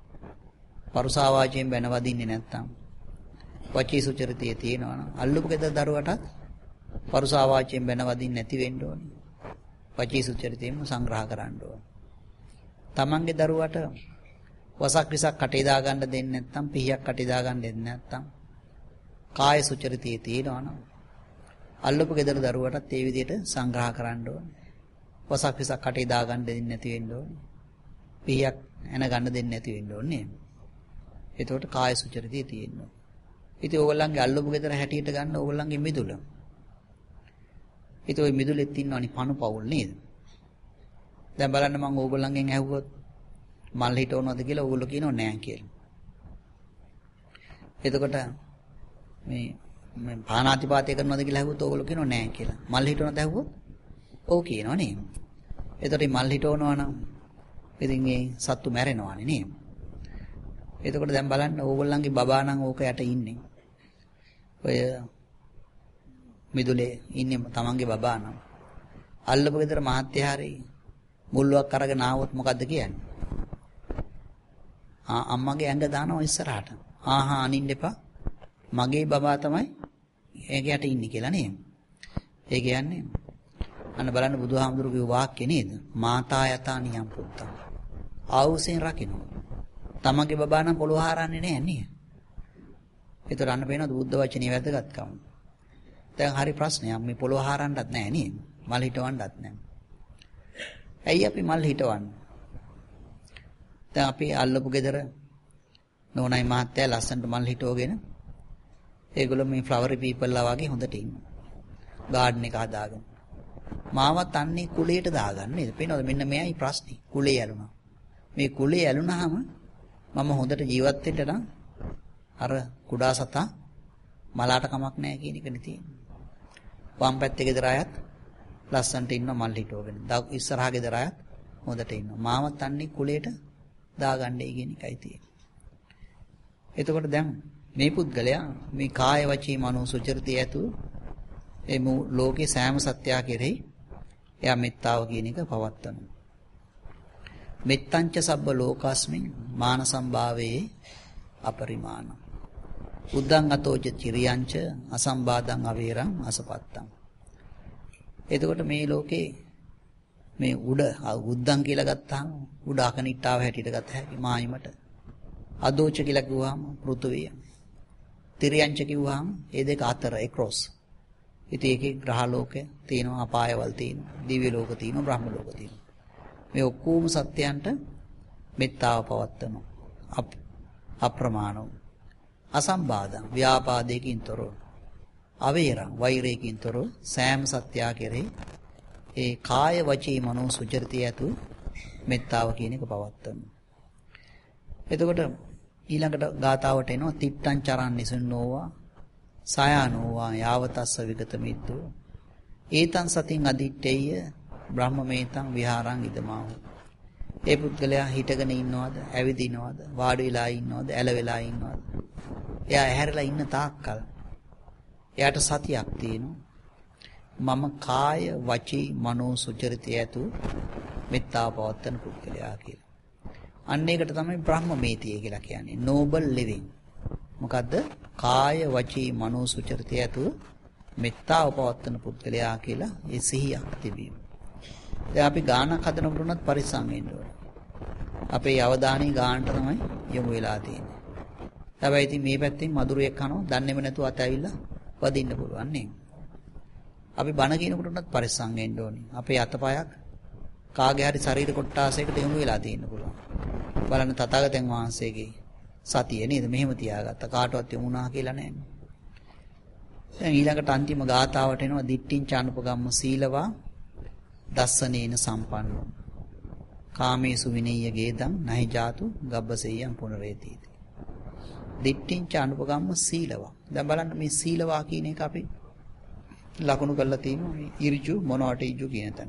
පරුසා වාචයෙන් බැනවදින්නේ නැත්තම් වචී සුචරිතයේ තියෙනවනේ. අල්ලපු ගෙදර දරුවටත් පරුසා වාචයෙන් බැනවදින්නේ නැති වෙන්න ඕනේ. වචී සුචරිතයෙන්ම සංග්‍රහ කරන්න ඕනේ. තමන්ගේ දරුවට වසක් විසක් කටේ දා ගන්න දෙන්නේ නැත්තම් පිහියක් කටේ දා ගන්න දෙන්නේ නැත්තම් කාය සුචරිතයේ තියෙනවනම් අල්ලපු ගෙදර දරුවටත් ඒ විදිහට සංග්‍රහ කරන්න ඕනේ. වසක් විසක් කටේ දා ගන්න දෙන්නේ නැති වෙන්න ඕනේ. පිහියක් එන ගන්න දෙන්නේ නැති වෙන්න ඕනේ. එතකොට කාය සුචරිතය තියෙනවා. ඉතින් ඕගොල්ලන්ගේ අල්ලපු ගෙදර හැටියට ගන්න ඕගොල්ලන්ගේ මිදුල. ඉතින් ওই මිදුලෙත් ඉන්නවනේ පණු පවුල් නේද? දැන් බලන්න මම ඕගොල්ලන්ගෙන් ඇහුවොත් මල් හිටවනවද කියලා ඕගොල්ලෝ කියනෝ නෑ කියලා. එතකොට මේ පානාතිපාතය කරනවද කියලා අහුවොත් ඕගොල්ලෝ කියනවා නෑ කියලා. මල් හිටවනද අහුවොත් ඔව් කියනවා නේ. එතකොට මල් හිටවනවා නම් ඉතින් මේ සත්තු මැරෙනවානේ නේ. එතකොට දැන් බලන්න ඕගොල්ලන්ගේ බබා නම් ඕක යට ඉන්නේ. ඔය මිදුලේ ඉන්නේ තමන්ගේ බබා නම්. අල්ලපු ගෙදර මහත්තයා හරි මුල්ලුවක් අරගෙන ආවොත් මොකද්ද කියන්නේ? අම්මගේ ඇඟ දානවා ඉස්සරහට. ආහා අනින්න එපා. මගේ බබා තමයි ඒක යට ඉන්නේ කියලා නේද? ඒ කියන්නේ අන්න බලන්න බුදුහාමුදුරු කිව්ව වාක්‍ය නේද? මාතා යතා නියම් පුත්තා. ආවුසෙන් රකින්න. තමගේ බබා නම් පොළොව හරන්නේ නැහැ නේද? ඒතර අන්න පේනවද බුද්ධ වචනේ වැදගත්කම. දැන් හරි ප්‍රශ්නයක් මේ පොළොව හරන්නත් නැහැ නේද? මල් හිටවන්නත් නැහැ. ඇයි අපි මල් හිටවන්නේ? දැන් අපි අල්ලපු ගෙදර නෝනයි මහත්තයා ලස්සනට මල් හිටවගෙන ඒගොල්ලෝ මේ ෆ්ලවරි පීපල්ලා වගේ හොඳට ඉන්නවා. ගාඩන් එක හදාගෙන. මාවත් අන්නේ කුලයට දාගන්න නේද? පේනවද මෙන්න මෙයයි ප්‍රශ්නේ. කුලේ ඇලුනා. මේ කුලේ ඇලුනහම මම හොඳට ජීවත් වෙන්න නම් අර කුඩා සතා මලාට කමක් නැහැ කියන එකනේ තියෙන්නේ. වම් පැත්තේ ගෙදර අයත් ලස්සනට ඉන්නවා මල් හිටවගෙන. ඉස්සරහා ගෙදර අයත් හොඳට ඉන්නවා. මාවත් අන්නේ කුලයට දාගන්නයි කියන එකයි තියෙන්නේ. එතකොට දැන් මේ පුද්ගලයා මේ කාය වචී මනෝ සුචරිතය ඇතු ඒ ලෝකේ සෑම සත්‍යය කෙරෙහි එයා මෙත්තාව කියන එක පවත්වනවා. මෙත්තංච සබ්බ ලෝකස්මින් මාන සම්භාවේ අපරිමාණ. උද්දං අතෝච චිරියංච අසම්බාදං අවේරං අසපත්තං. එතකොට මේ ලෝකේ මේ උද්දං කියලා ගත්තාම උඩ අකනිට්ටාව හැටියට ගත හැකි මායිමට. අදෝච කියලා කිව්වහම පෘථුවිය. තිරියංච කිව්වහම ඒ දෙක අතර එක්‍රොස්. ඉතින් ඒකේ ග්‍රහ ලෝකය තියෙනවා, අපායවල තියෙනවා, දිව්‍ය ලෝක තියෙනවා, බ්‍රහ්ම ලෝක තියෙනවා. මේ ඔක්කොම සත්‍යයන්ට මෙත්තාව පවත්වනවා. අප්‍රමාණව. අසම්බාධං ව්‍යාපාදයකින් තොරව. අවේරං වෛරයකින් තොරව සෑම සත්‍යය කෙරෙහි ඒ කාය වචී මනෝ සුචරිතය ඇතු මෙත්තාව කියන එක පවත්වනවා. එතකොට ඊළඟට ගාතාවට එනවා තිට්ඨං චරන් නිසන්නෝවා සායනෝවා යාවතස්ස විගත මිද්දෝ ඒතං සතින් අදිත්තේය බ්‍රහ්මමේතං විහාරං ඉදමාව. ඒ පුද්ගලයා හිටගෙන ඉන්නවද, ඇවිදිනවද, වාඩි වෙලා ඉන්නවද, ඇල වෙලා ඉන්නවද? එයා ඇහැරලා ඉන්න තාක්කල් එයාට සතියක් තියෙනවා. මම කාය වචී මනෝ සුචරිතය ඇතු මෙත්තාව පවත්තන පුද්ගලයා කියලා. අන්න ඒකට තමයි බ්‍රහ්මමේතිය කියලා කියන්නේ. noble living. මොකද්ද? කාය වචී මනෝ සුචරිතය ඇතු මෙත්තාව පවත්තන පුද්ගලයා කියලා ඒ සිහියක් තිබීම. දැන් අපි ගානක් හදනකොට උනත් පරිස්සම් වෙන්න ඕනේ. අපේ අවධානය ගානට තමයි යොමු වෙලා තියෙන්නේ. හැබැයි ඉතින් මේ පැත්තෙන් මధుරයක් කනවා දන්නේම නැතුව අත ඇවිල්ලා වදින්න පුළුවන් නේ. අපි බණ කියනකොට උනත් පරිස්සම් වෙන්න ඕනේ. අපේ අතපයක් කාගේ හරි ශරීර කොටාසයකට යොමු වෙලා තියෙන්න පුළුවන්. බලන්න තථාගතයන් වහන්සේගේ සතිය නේද? මෙහෙම තියාගත්ත කාටවත් යමුනා කියලා නැහැ. දැන් ඊළඟට අන්තිම ගාතාවට එනවා දිට්ඨිං චානුපගම්ම සීලවා දස්සනේන සම්පන්නෝ කාමේසු විනීය ගේදං නහි ජාතු ගබ්බසෙය්‍යං පුනරේතිති. දිට්ඨිං චානුපගම්ම සීලවා. දැන් බලන්න මේ සීලවා කියන එක අපි ලකුණු කරලා තියෙනවා මේ ඉර්ජු මොනවට ඉර්ජු කියන තැන.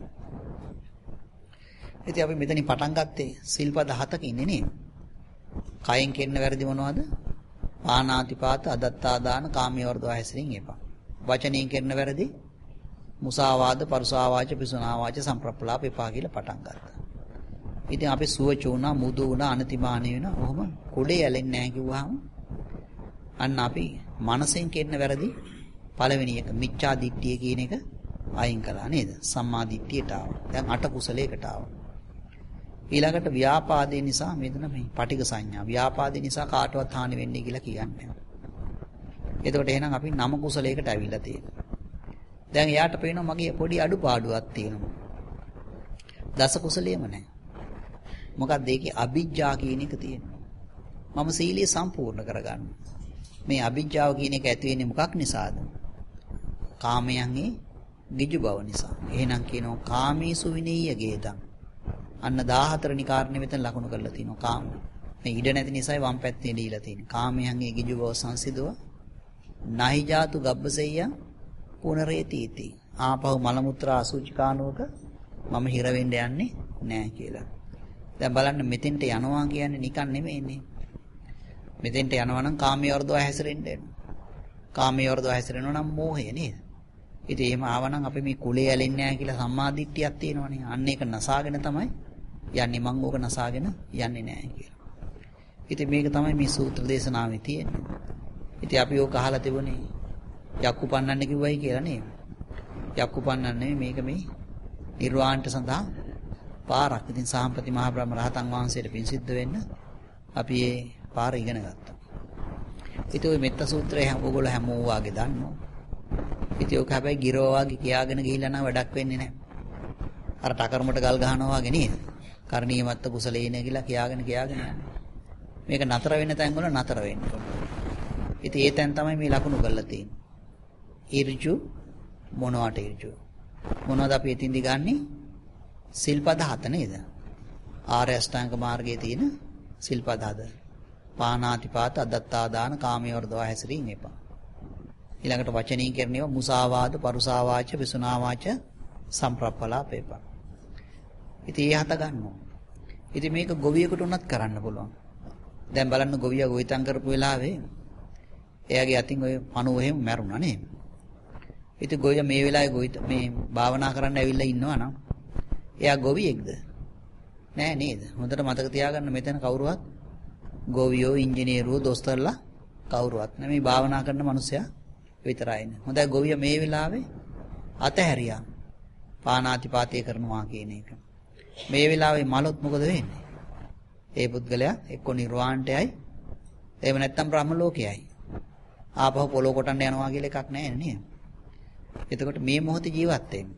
ඉතින් අපි මෙතනින් පටන් ගත්තේ සිල්පද 7ක ඉන්නේ නේ. කයෙන් කෙන්න වැරදි මොනවද? පානාතිපාත, අදත්තා දාන, කාමයේ වර්ධව හැසිරින් එපා. වචනයෙන් කෙන්න වැරදි මුසාවාද, පරුසාවාච, පිසුනාවාච, සම්ප්‍රප්පලාප එපා කියලා පටන් ගත්තා. ඉතින් අපි සුවචෝනා, මුදු වුණා, අනතිමානී වෙනවා. ඔහොම කොඩේ ඇලෙන්නේ නැහැ කිව්වහම අන්න අපි මනසෙන් කෙන්න වැරදි පළවෙනි එක මිච්ඡා දිට්ඨිය කියන එක අයින් කළා නේද? සම්මා දිට්ඨියට ආවා. දැන් 8 කුසලයකට ආවා. ඊළඟට ව්‍යාපාදේ නිසා මෙතන මේ පටිඝ සංඥා. ව්‍යාපාදේ නිසා කාටවත් හානි වෙන්නේ කියලා කියන්නේ. එතකොට එහෙනම් අපි 9 කුසලයකට ඇවිල්ලා තියෙනවා. දැන් එයාට පේනවා මගේ පොඩි අඩුපාඩුවක් තියෙනවා. දස කුසලයේම නැහැ. මොකක්ද ඒකේ අභිජ්ජා කියන එක තියෙනවා. මම සීලිය සම්පූර්ණ කරගන්න. මේ අභිජ්ජාව කියන එක ඇති වෙන්නේ මොකක් නිසාද? කාමයන්ගේ ගිජු බව නිසා. එහෙනම් කියනවා කාමීසු විනීය ගේදං. අන්න 14 වෙනි කාරණේ මෙතන ලකුණු කරලා තිනවා කාම. මේ ඉඩ නැති නිසායි වම් පැත්තේ දීලා තියෙන්නේ. කාමයන්ගේ ගිජු බව සංසිදුව නහි ජාතු ගබ්බසෙය්‍ය පුනරේතිති. ආපහු මල මුත්‍රා අසුචිකානුවක මම හිර වෙන්න යන්නේ නැහැ කියලා. දැන් බලන්න මෙතෙන්ට යනවා කියන්නේ නිකන් නෙමෙයිනේ. මෙතෙන්ට යනවා නම් කාමයේ වර්ධව හැසිරෙන්න එනවා. කාමයේ වර්ධව හැසිරෙනවා නම් මෝහය නේද? ඉතින් එහෙම ආවනම් අපි මේ කුලේ ඇලෙන්නේ නැහැ කියලා සම්මාදිට්ඨියක් තියෙනවනේ. අන්න ඒක නසාගෙන තමයි යන්නේ. මං ඕක නසාගෙන යන්නේ නැහැ කියලා. ඉතින් මේක තමයි මේ සූත්‍ර දේශනාවේ තියෙන්නේ. ඉතින් අපි ඕක අහලා තිබුණේ යක්කු පන්නන්න කිව්වයි කියලා නේද? යක්කු පන්නන්නේ මේක මේ නිර්වාණයට සඳහා පාරක්. ඉතින් සාම්පති මහ බ්‍රහ්ම රහතන් වහන්සේට පින් සිද්ධ වෙන්න අපි මේ පාර ඉගෙන ගත්තා. ඉතින් ওই මෙත්ත සූත්‍රය ඔයගොල්ලෝ හැමෝම වාගේ දන්නවා. ඉතින් ඔක හැබැයි ගිරව වාගේ කියාගෙන ගිහිල්ලා නම් වැඩක් වෙන්නේ නැහැ. අර ටකරමට ගල් ගහනවා වගේ නේද? කරණීයමත්ත කුසලේන කියලා කියාගෙන යන්නේ. මේක නතර වෙන්න තැන් වල නතර වෙන්න ඕන. ඉතින් ඒ තැන් තමයි මේ ලකුණු කරලා තියෙන්නේ. ඍජු මොනවට ඍජු? මොනවද අපි එතින්දි ගන්නෙ? සිල්පද 7 නේද? ආර්ය අෂ්ටාංග මාර්ගයේ තියෙන සිල්පද 7. පානාතිපාත අදත්තා දාන කාමයේ වර්ධව හැසිරීම එපා. ඊළඟට වචනීය කරණේව මුසාවාද පරුසාවාච විසුනාවාච සම්ප්‍රප්පලාප එපා. ඉතින් ඒ 7 ගන්නවා. ඉතින් මේක ගොවියෙකුට උනත් කරන්න පුළුවන්. දැන් බලන්න ගොවියා ගොවිතැන් කරපු වෙලාවේ එයාගේ අතින් ඔය පණුව එහෙම මැරුණා නේද? ඉතින් ගොවියා මේ වෙලාවේ මේ භාවනා කරන්න ඇවිල්ලා ඉන්නවා නම් එයා ගොවියෙක්ද? නෑ නේද? හොඳට මතක තියාගන්න මෙතන කවුරුවත් ගොවියෝ ඉංජිනේරුවෝ දොස්තරලා කවුරුවත් නෙමෙයි භාවනා කරන මිනිස්සයා විතරයි ඉන්නේ. හොඳයි ගොවියා මේ වෙලාවේ අතහැරියා. පානාතිපාතය කරනවා කියන එක. මේ වෙලාවේ මලොත් මොකද වෙන්නේ? ඒ පුද්ගලයා එක්ක නිර්වාණයටයි එහෙම නැත්නම් බ්‍රහ්ම ලෝකයයි. ආපහු පොළොව කොටන්න යනවා කියලා එකක් නැහැ නේද? එතකොට මේ මොහොතේ ජීවත් වෙන්න.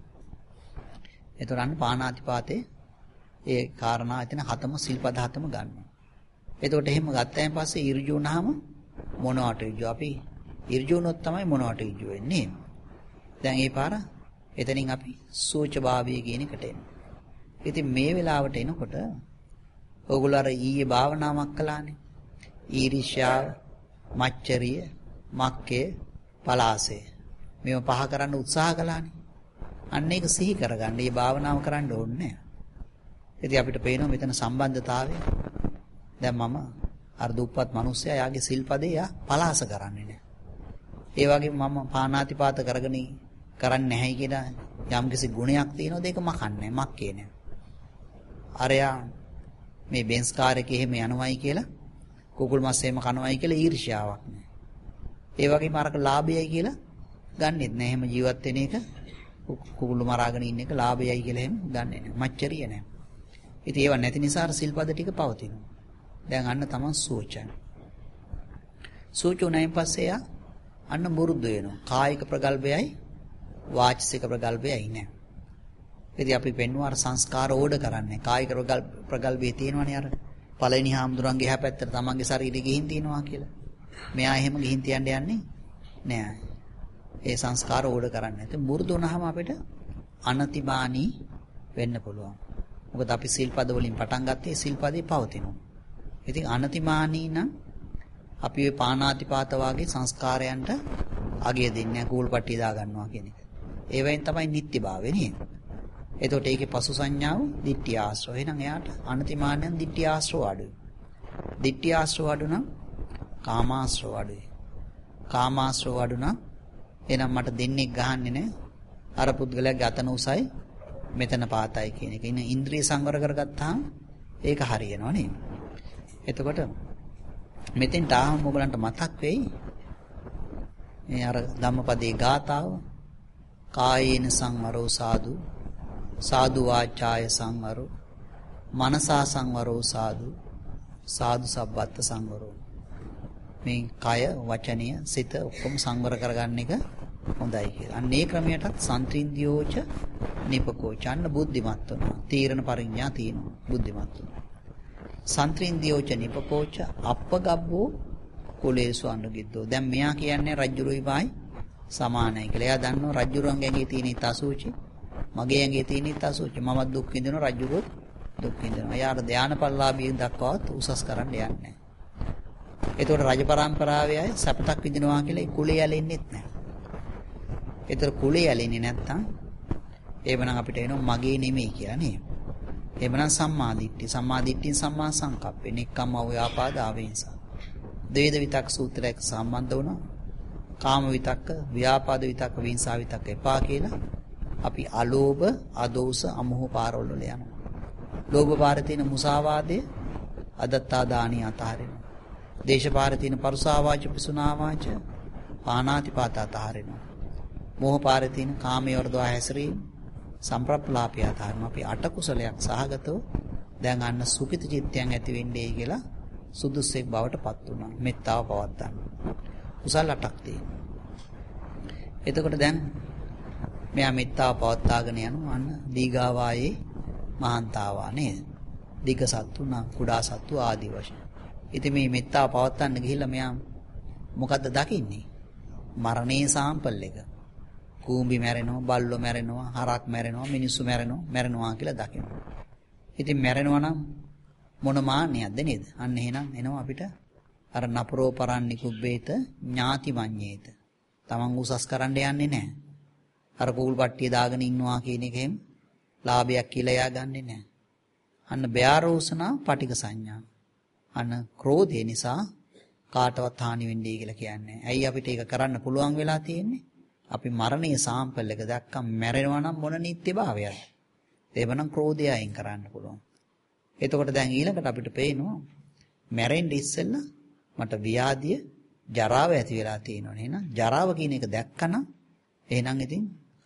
එතකොට අන්න පානාතිපාතේ ඒ කාරණා එතන 7ම සිල්පද 7ම ගන්නවා. එතකොට එහෙම ගත්තයින් පස්සේ ඍජු වුණාම මොනවට ඍජු? අපි ඍජු වුණොත් තමයි මොනවට ඍජු වෙන්නේ. දැන් ඒ පාර එතනින් අපි සූච භාවය කියන එකට එනවා. ඉතින් මේ වෙලාවට එනකොට ඕගොල්ලෝ අර ඊයේ භාවනාවක් කළානේ. ඊර්ෂ්‍යාව, මච්චරිය, මක්කේ, පලාසය. මේව පහ කරන්න උත්සාහ කළානේ. අන්න ඒක සිහි කරගන්න. මේ භාවනාව කරන්න ඕනේ නැහැ. ඉතින් අපිට පේනවා මෙතන සම්බන්ධතාවය. දැන් මම අර දුප්පත් මිනිස්සයා යාගේ සිල්පදේ යා පලාස කරන්නේ නැහැ. ඒ වගේම මම පානාතිපාත කරන්නේ නැහැ කියලා යම්කිසි ගුණයක් තියෙනවද ඒක මකන්නේ මක්කේ නෑ. අරයා මේ බෙන්ස් කාර් එකේ එහෙම යනවයි කියලා කුකුල් මස් එහෙම කනවයි කියලා ඊර්ෂ්‍යාවක් නෑ. ඒ වගේම අරක ලාභයයි කියලා ගන්නෙත් නෑ. එහෙම ජීවත් වෙන එක කුකුළු මරාගෙන ඉන්න එක ලාභයයි කියලා එහෙම ගන්නෙ නෑ. මච්චරිය නෑ. ඉතින් ඒව නැති නිසා අර සිල්පද ටික පවතිනවා. දැන් අන්න තමයි සෝචන. සෝචුණයින් පස්සේ අන්න මුරුදු වෙනවා. කායික ප්‍රගල්භයයි වාචික ප්‍රගල්භයයි නෑ. ඉතින් අපි පෙන්වුවා අර සංස්කාර ඕඩ කරන්නේ. කායික ප්‍රගල්භයේ තියෙනවනේ අර පළවෙනි හාමුදුරන්ගේ එහා පැත්තට තමන්ගේ ශරීරය ගිහින් තියනවා කියලා. මෙයා එහෙම ගිහින් තියන්න යන්නේ නෑ. ඒ සංස්කාර ඕඩ කරන්නේ නැත්නම් මුරුදු වුණාම අපිට අනතිමානී වෙන්න පුළුවන්. මොකද අපි සිල්පද වලින් පටන් ගත්තේ සිල්පදේ පවතිනවා. ඉතින් අනතිමානී නම් අපි ওই පානාතිපාත වාගේ සංස්කාරයන්ට අගය දෙන්නේ කූල්පට්ටිය දා ගන්නවා කියන එක. ඒ වෙන් තමයි නිට්ටිභාවය නේද? එතකොට ඒකේ පසු සංඥාව දිට්ඨිය ආශ්‍රව. එහෙනම් එයාට අනතිමානයන් දිට්ඨිය ආශ්‍රව අඩුයි. දිට්ඨිය ආශ්‍රව අඩු නම් කාමාශ්‍රව අඩුයි. කාමාශ්‍රව අඩු නම් එහෙනම් මට දෙන්නේ ගහන්නේ නැහැ. අර පුද්ගලයාගේ අතන උසයි මෙතන පාතයි කියන එක. ඉන්න ඉන්ද්‍රිය සංවර කරගත්තාම ඒක හරියනවා නේද? එතකොට මෙතෙන්ට ආවම ඔයගලන්ට මතක් වෙයි මේ අර ධම්මපදයේ ගාථාව කායේන සංවරෝ සාදු සාදු වාචාය සංවරෝ මනසා සංවරෝ සාදු සාදු සබ්බත් සංවරෝ. මේ කය වචනය සිත ඔක්කොම සංවර කරගන්න එක හොඳයි කියලා. අන්න ඒ ක්‍රමයටත් සන්ත්‍රින්දියෝච නිපකෝච අන්න බුද්ධිමත් වෙනවා. තීරණ පරිඥා තියෙනවා බුද්ධිමත් වෙනවා. සන්ත්‍රින්දියෝච නිපකෝච අප්පගබ්බෝ කුලේසු අනුගිද්දෝ. දැන් මෙයා කියන්නේ රජ්ජුරුයි පායි සමානයි කියලා. එයා දන්නවා රජ්ජුරුවන්ගේ ඇඟේ තියෙන තසූචි මගේ ඇඟේ තියෙන තසූචි. මම දුක් විඳින රජ්ජුරුවෝ දුක් විඳිනවා. යාට ධානපල්ලාභියෙන් දක්වාත් උසස් කරන්න යන්නේ නැහැ. ඒතකොට රජ පරම්පරාවේ අය සපතක් විඳිනවා කියලා ඒ කුලේ ඇලෙන්නෙත් නැහැ. ඒතර කුලේ ඇලෙන්නේ නැත්තම් එවනම් අපිට එනවා මගේ නෙමෙයි කියලා නේද? එවනම් සම්මාදිට්ඨිය සම්මා සංකප්පේ නික්කම්ම ව්‍යාපාද ආවේසා. දේද විතක් සූත්‍රයක සම්බන්ධ වුණා. කාම විතක්ක, ව්‍යාපාද විතක්ක, විහිංසා විතක්ක එපා කියලා අපි අලෝභ, අදෝස, අමෝහ පාරවල යනවා. ලෝභ පාරේ තියෙන මුසාවාදය, අදත්තා දානිය අතහරිනවා. දේශපාරේ තියෙන පරුසාවාච, පිසුනාවාච, පානාතිපාත අතහරිනවා. මෝහ පාරේ තියෙන කාමයේ වර්ධව හැසිරීම, සම්ප්‍රප්ලාපය අතහරිනවා. අපි අට කුසලයක් සහගතව දැන් අන්න සුඛිත චිත්තයන් ඇති වෙන්නේ කියලා සුදුස්සෙක් බවට පත් වුණා. මෙත්තාව පවත්තන්න. කුසල 8ක් තියෙනවා. එතකොට දැන් මෙයා මෙත්තාව පවත්වාගෙන යනවා අන්න දීගාවායේ මහන්තාවා නේද? දිග සත්තු නම් කුඩා සත්තු ආදී වශයෙන්. ඉතින් මේ මෙත්තාව පවත්වන්න ගිහිල්ලා මෙයා මොකද්ද දකින්නේ? මරණේ සාම්පල් එක. කූඹි මැරෙනවා, බල්ලෝ මැරෙනවා, හරක් මැරෙනවා, මිනිස්සු මැරෙනවා කියලා දකිනවා. ඉතින් මැරෙනවා නම් මොන මාන්නයක්ද නේද? අන්න එහෙනම් එනවා අපිට අර නපරෝ පරන්නි කුබ්බේත ඥාති මඤ්ඤේත. තමන් උසස් කරන්න යන්නේ නැහැ. අර කුකුල් පට්ටිය දාගෙන ඉන්නවා කියන එකෙන් ලාභයක් කියලා එයා ගන්නෙ නැහැ. අන්න බයාරෝසනා පටික සංඥා. අන්න ක්‍රෝධය නිසා කාටවත් හානි වෙන්නේ කියලා කියන්නේ. ඇයි අපිට ඒක කරන්න පුළුවන් වෙලා තියෙන්නේ? අපි මරණයේ සාම්පල් එක දැක්කම මැරෙනවා නම් මොන නිත්‍යභාවයක්ද? ඒවනම් ක්‍රෝධය අයින් කරන්න පුළුවන්. එතකොට දැන් ඊළඟට අපිට පේනවා මැරෙන්න ඉස්සෙල්ලා මට ව්‍යාධිය, ජරාව ඇති වෙලා තියෙනවනේ. එහෙනම් ජරාව කියන එක දැක්කනම් එහෙනම් ඉතින්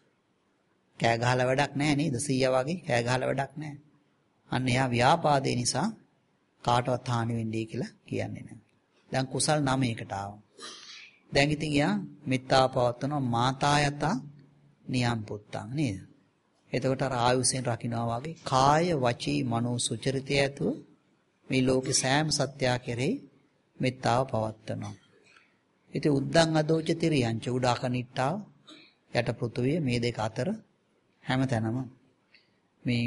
කෑ ගහලා වැඩක් නැහැ නේද? සීයා වගේ කෑ ගහලා වැඩක් නැහැ. අන්න එයා ව්‍යාපාදේ නිසා කාටවත් හානි වෙන්නේ කියලා කියන්නේ නැහැ. දැන් කුසල් 9කට ආවා. දැන් ඉතින් එයා මෙත්තාව පවත්වනවා මාතායත නියම් පුත්තං නේද? එතකොට අර ආයුෂෙන් රකින්නවා වගේ කාය වචී මනෝ සුචරිතය ඇතුව මේ ලෝකේ සෑම සත්‍යයක් කෙරෙහි මෙත්තාව පවත්වනවා. ඉතින් උද්දං අදෝච තිරියංච උඩාකනිට්ටාව යට පෘථුවිය මේ දෙක අතර හැමතැනම මේ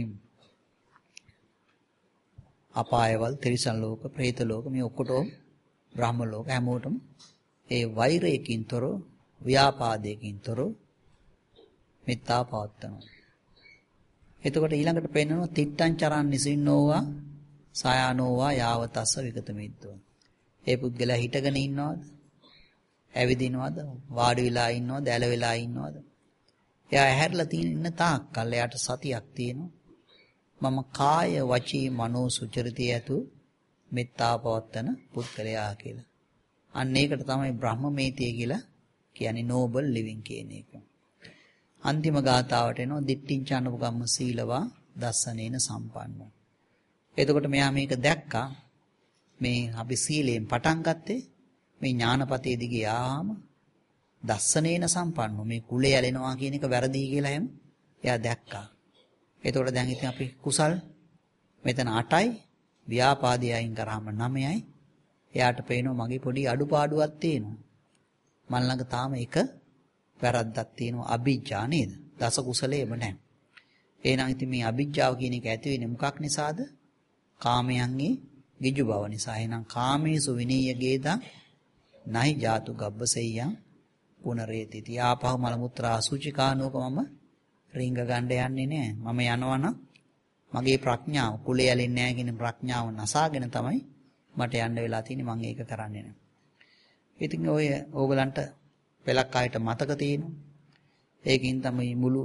අපායවල තිරිසන් ලෝක, പ്രേත ලෝක මේ ඔක්කොටම බ්‍රහ්ම ලෝක හැමෝටම ඒ වෛරයකින් තොරව, ව්‍යාපාදයකින් තොරව මෙත්තා පවත්වනවා. එතකොට ඊළඟට පෙන්නනවා තිට්ඨං චරන් නිසින්නෝවා සායනෝවා යාවතස්ස විගත මිද්දෝ. ඒ පුද්ගලයා හිටගෙන ඉන්නවද? ඇවිදිනවද? වාඩි වෙලා ඉන්නවද? ඇල වෙලා ඉන්නවද? එයා ඇහැරලා තියෙන ඉන්න තාක් කල් එයාට සතියක් තියෙනවා. මම කාය වචී මනෝ සුචරිතය ඇතු මෙත්තා පවත්තන පුද්ගලයා කියලා. අන්න ඒකට තමයි බ්‍රහ්මමේතිය කියලා කියන්නේ නෝබල් ලිවිං කියන එක. අන්තිම ගාථාවට එනවා දිට්ඨිංචානුපගම්ම සීලවා දස්සනේන සම්පන්නෝ. එතකොට මෙයා මේක දැක්කා මේ අපි සීලයෙන් පටන් ගත්තේ මේ ඥානපතේ දිගේ ආවම දස්සනේන සම්පන්නෝ මේ කුලේ ඇලෙනවා කියන එක වැරදි කියලා එහෙම එයා දැක්කා. එතකොට දැන් ඉතින් අපි කුසල් මෙතන 8යි ව්‍යාපාදේ අයින් කරාම 9යි. එයාට පේනවා මගේ පොඩි අඩුපාඩුවක් තියෙනවා. මන් ළඟ තාම එක වැරද්දක් තියෙනවා අභිජ්ජා නේද? දස කුසලයේම නැහැ. එහෙනම් ඉතින් මේ අභිජ්ජාව කියන එක ඇති වෙන්නේ මොකක් නිසාද? කාමයන්ගේ ගිජු බව නිසා. එහෙනම් කාමේසු විනීය ගේදං නහි ජාතු ගබ්බසෙය්‍යං පුනරේතිති. ආපහු මල මුත්‍රා අසුචිකානෝක මම රිංග ගන්න යන්නේ නැහැ. මම යනවා නම් මගේ ප්‍රඥාව කුලේ ඇලෙන්නේ නැහැ කියන ප්‍රඥාව නසාගෙන තමයි මට යන්න වෙලා තියෙන්නේ. මම ඒක කරන්නේ නැහැ. ඉතින් ඔය ඕගලන්ට පෙලක් ආයත මතක තියෙනවා. ඒකින් තමයි මුළු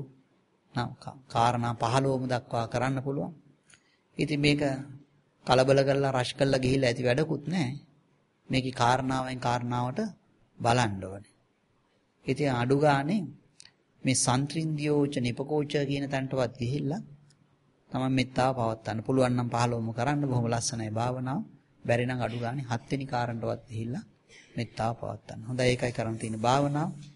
කාරණා 15ම දක්වා කරන්න පුළුවන්. ඉතින් මේක කලබල කරලා රෂ් කරලා ගිහිල්ලා ඇති වැඩකුත් නැහැ. මේකේ කාරණාවෙන් කාරණාවට බලන්න ඕනේ. ඉතින් අඩු ගානේ මේ සන්ත්‍රින්දියෝච නිපකෝච කියන තැනටවත් ගිහිල්ලා තමයි මෙත්තාව පවත්වන්න පුළුවන් නම් 15ම කරන්න බොහොම ලස්සනයි භාවනාව. බැරි නම් අඩු ගානේ 7 වෙනි කාරණටවත් ගිහිල්ලා මෙත්තාව පවත්වන්න. හොඳයි ඒකයි කරන් තියෙන භාවනාව.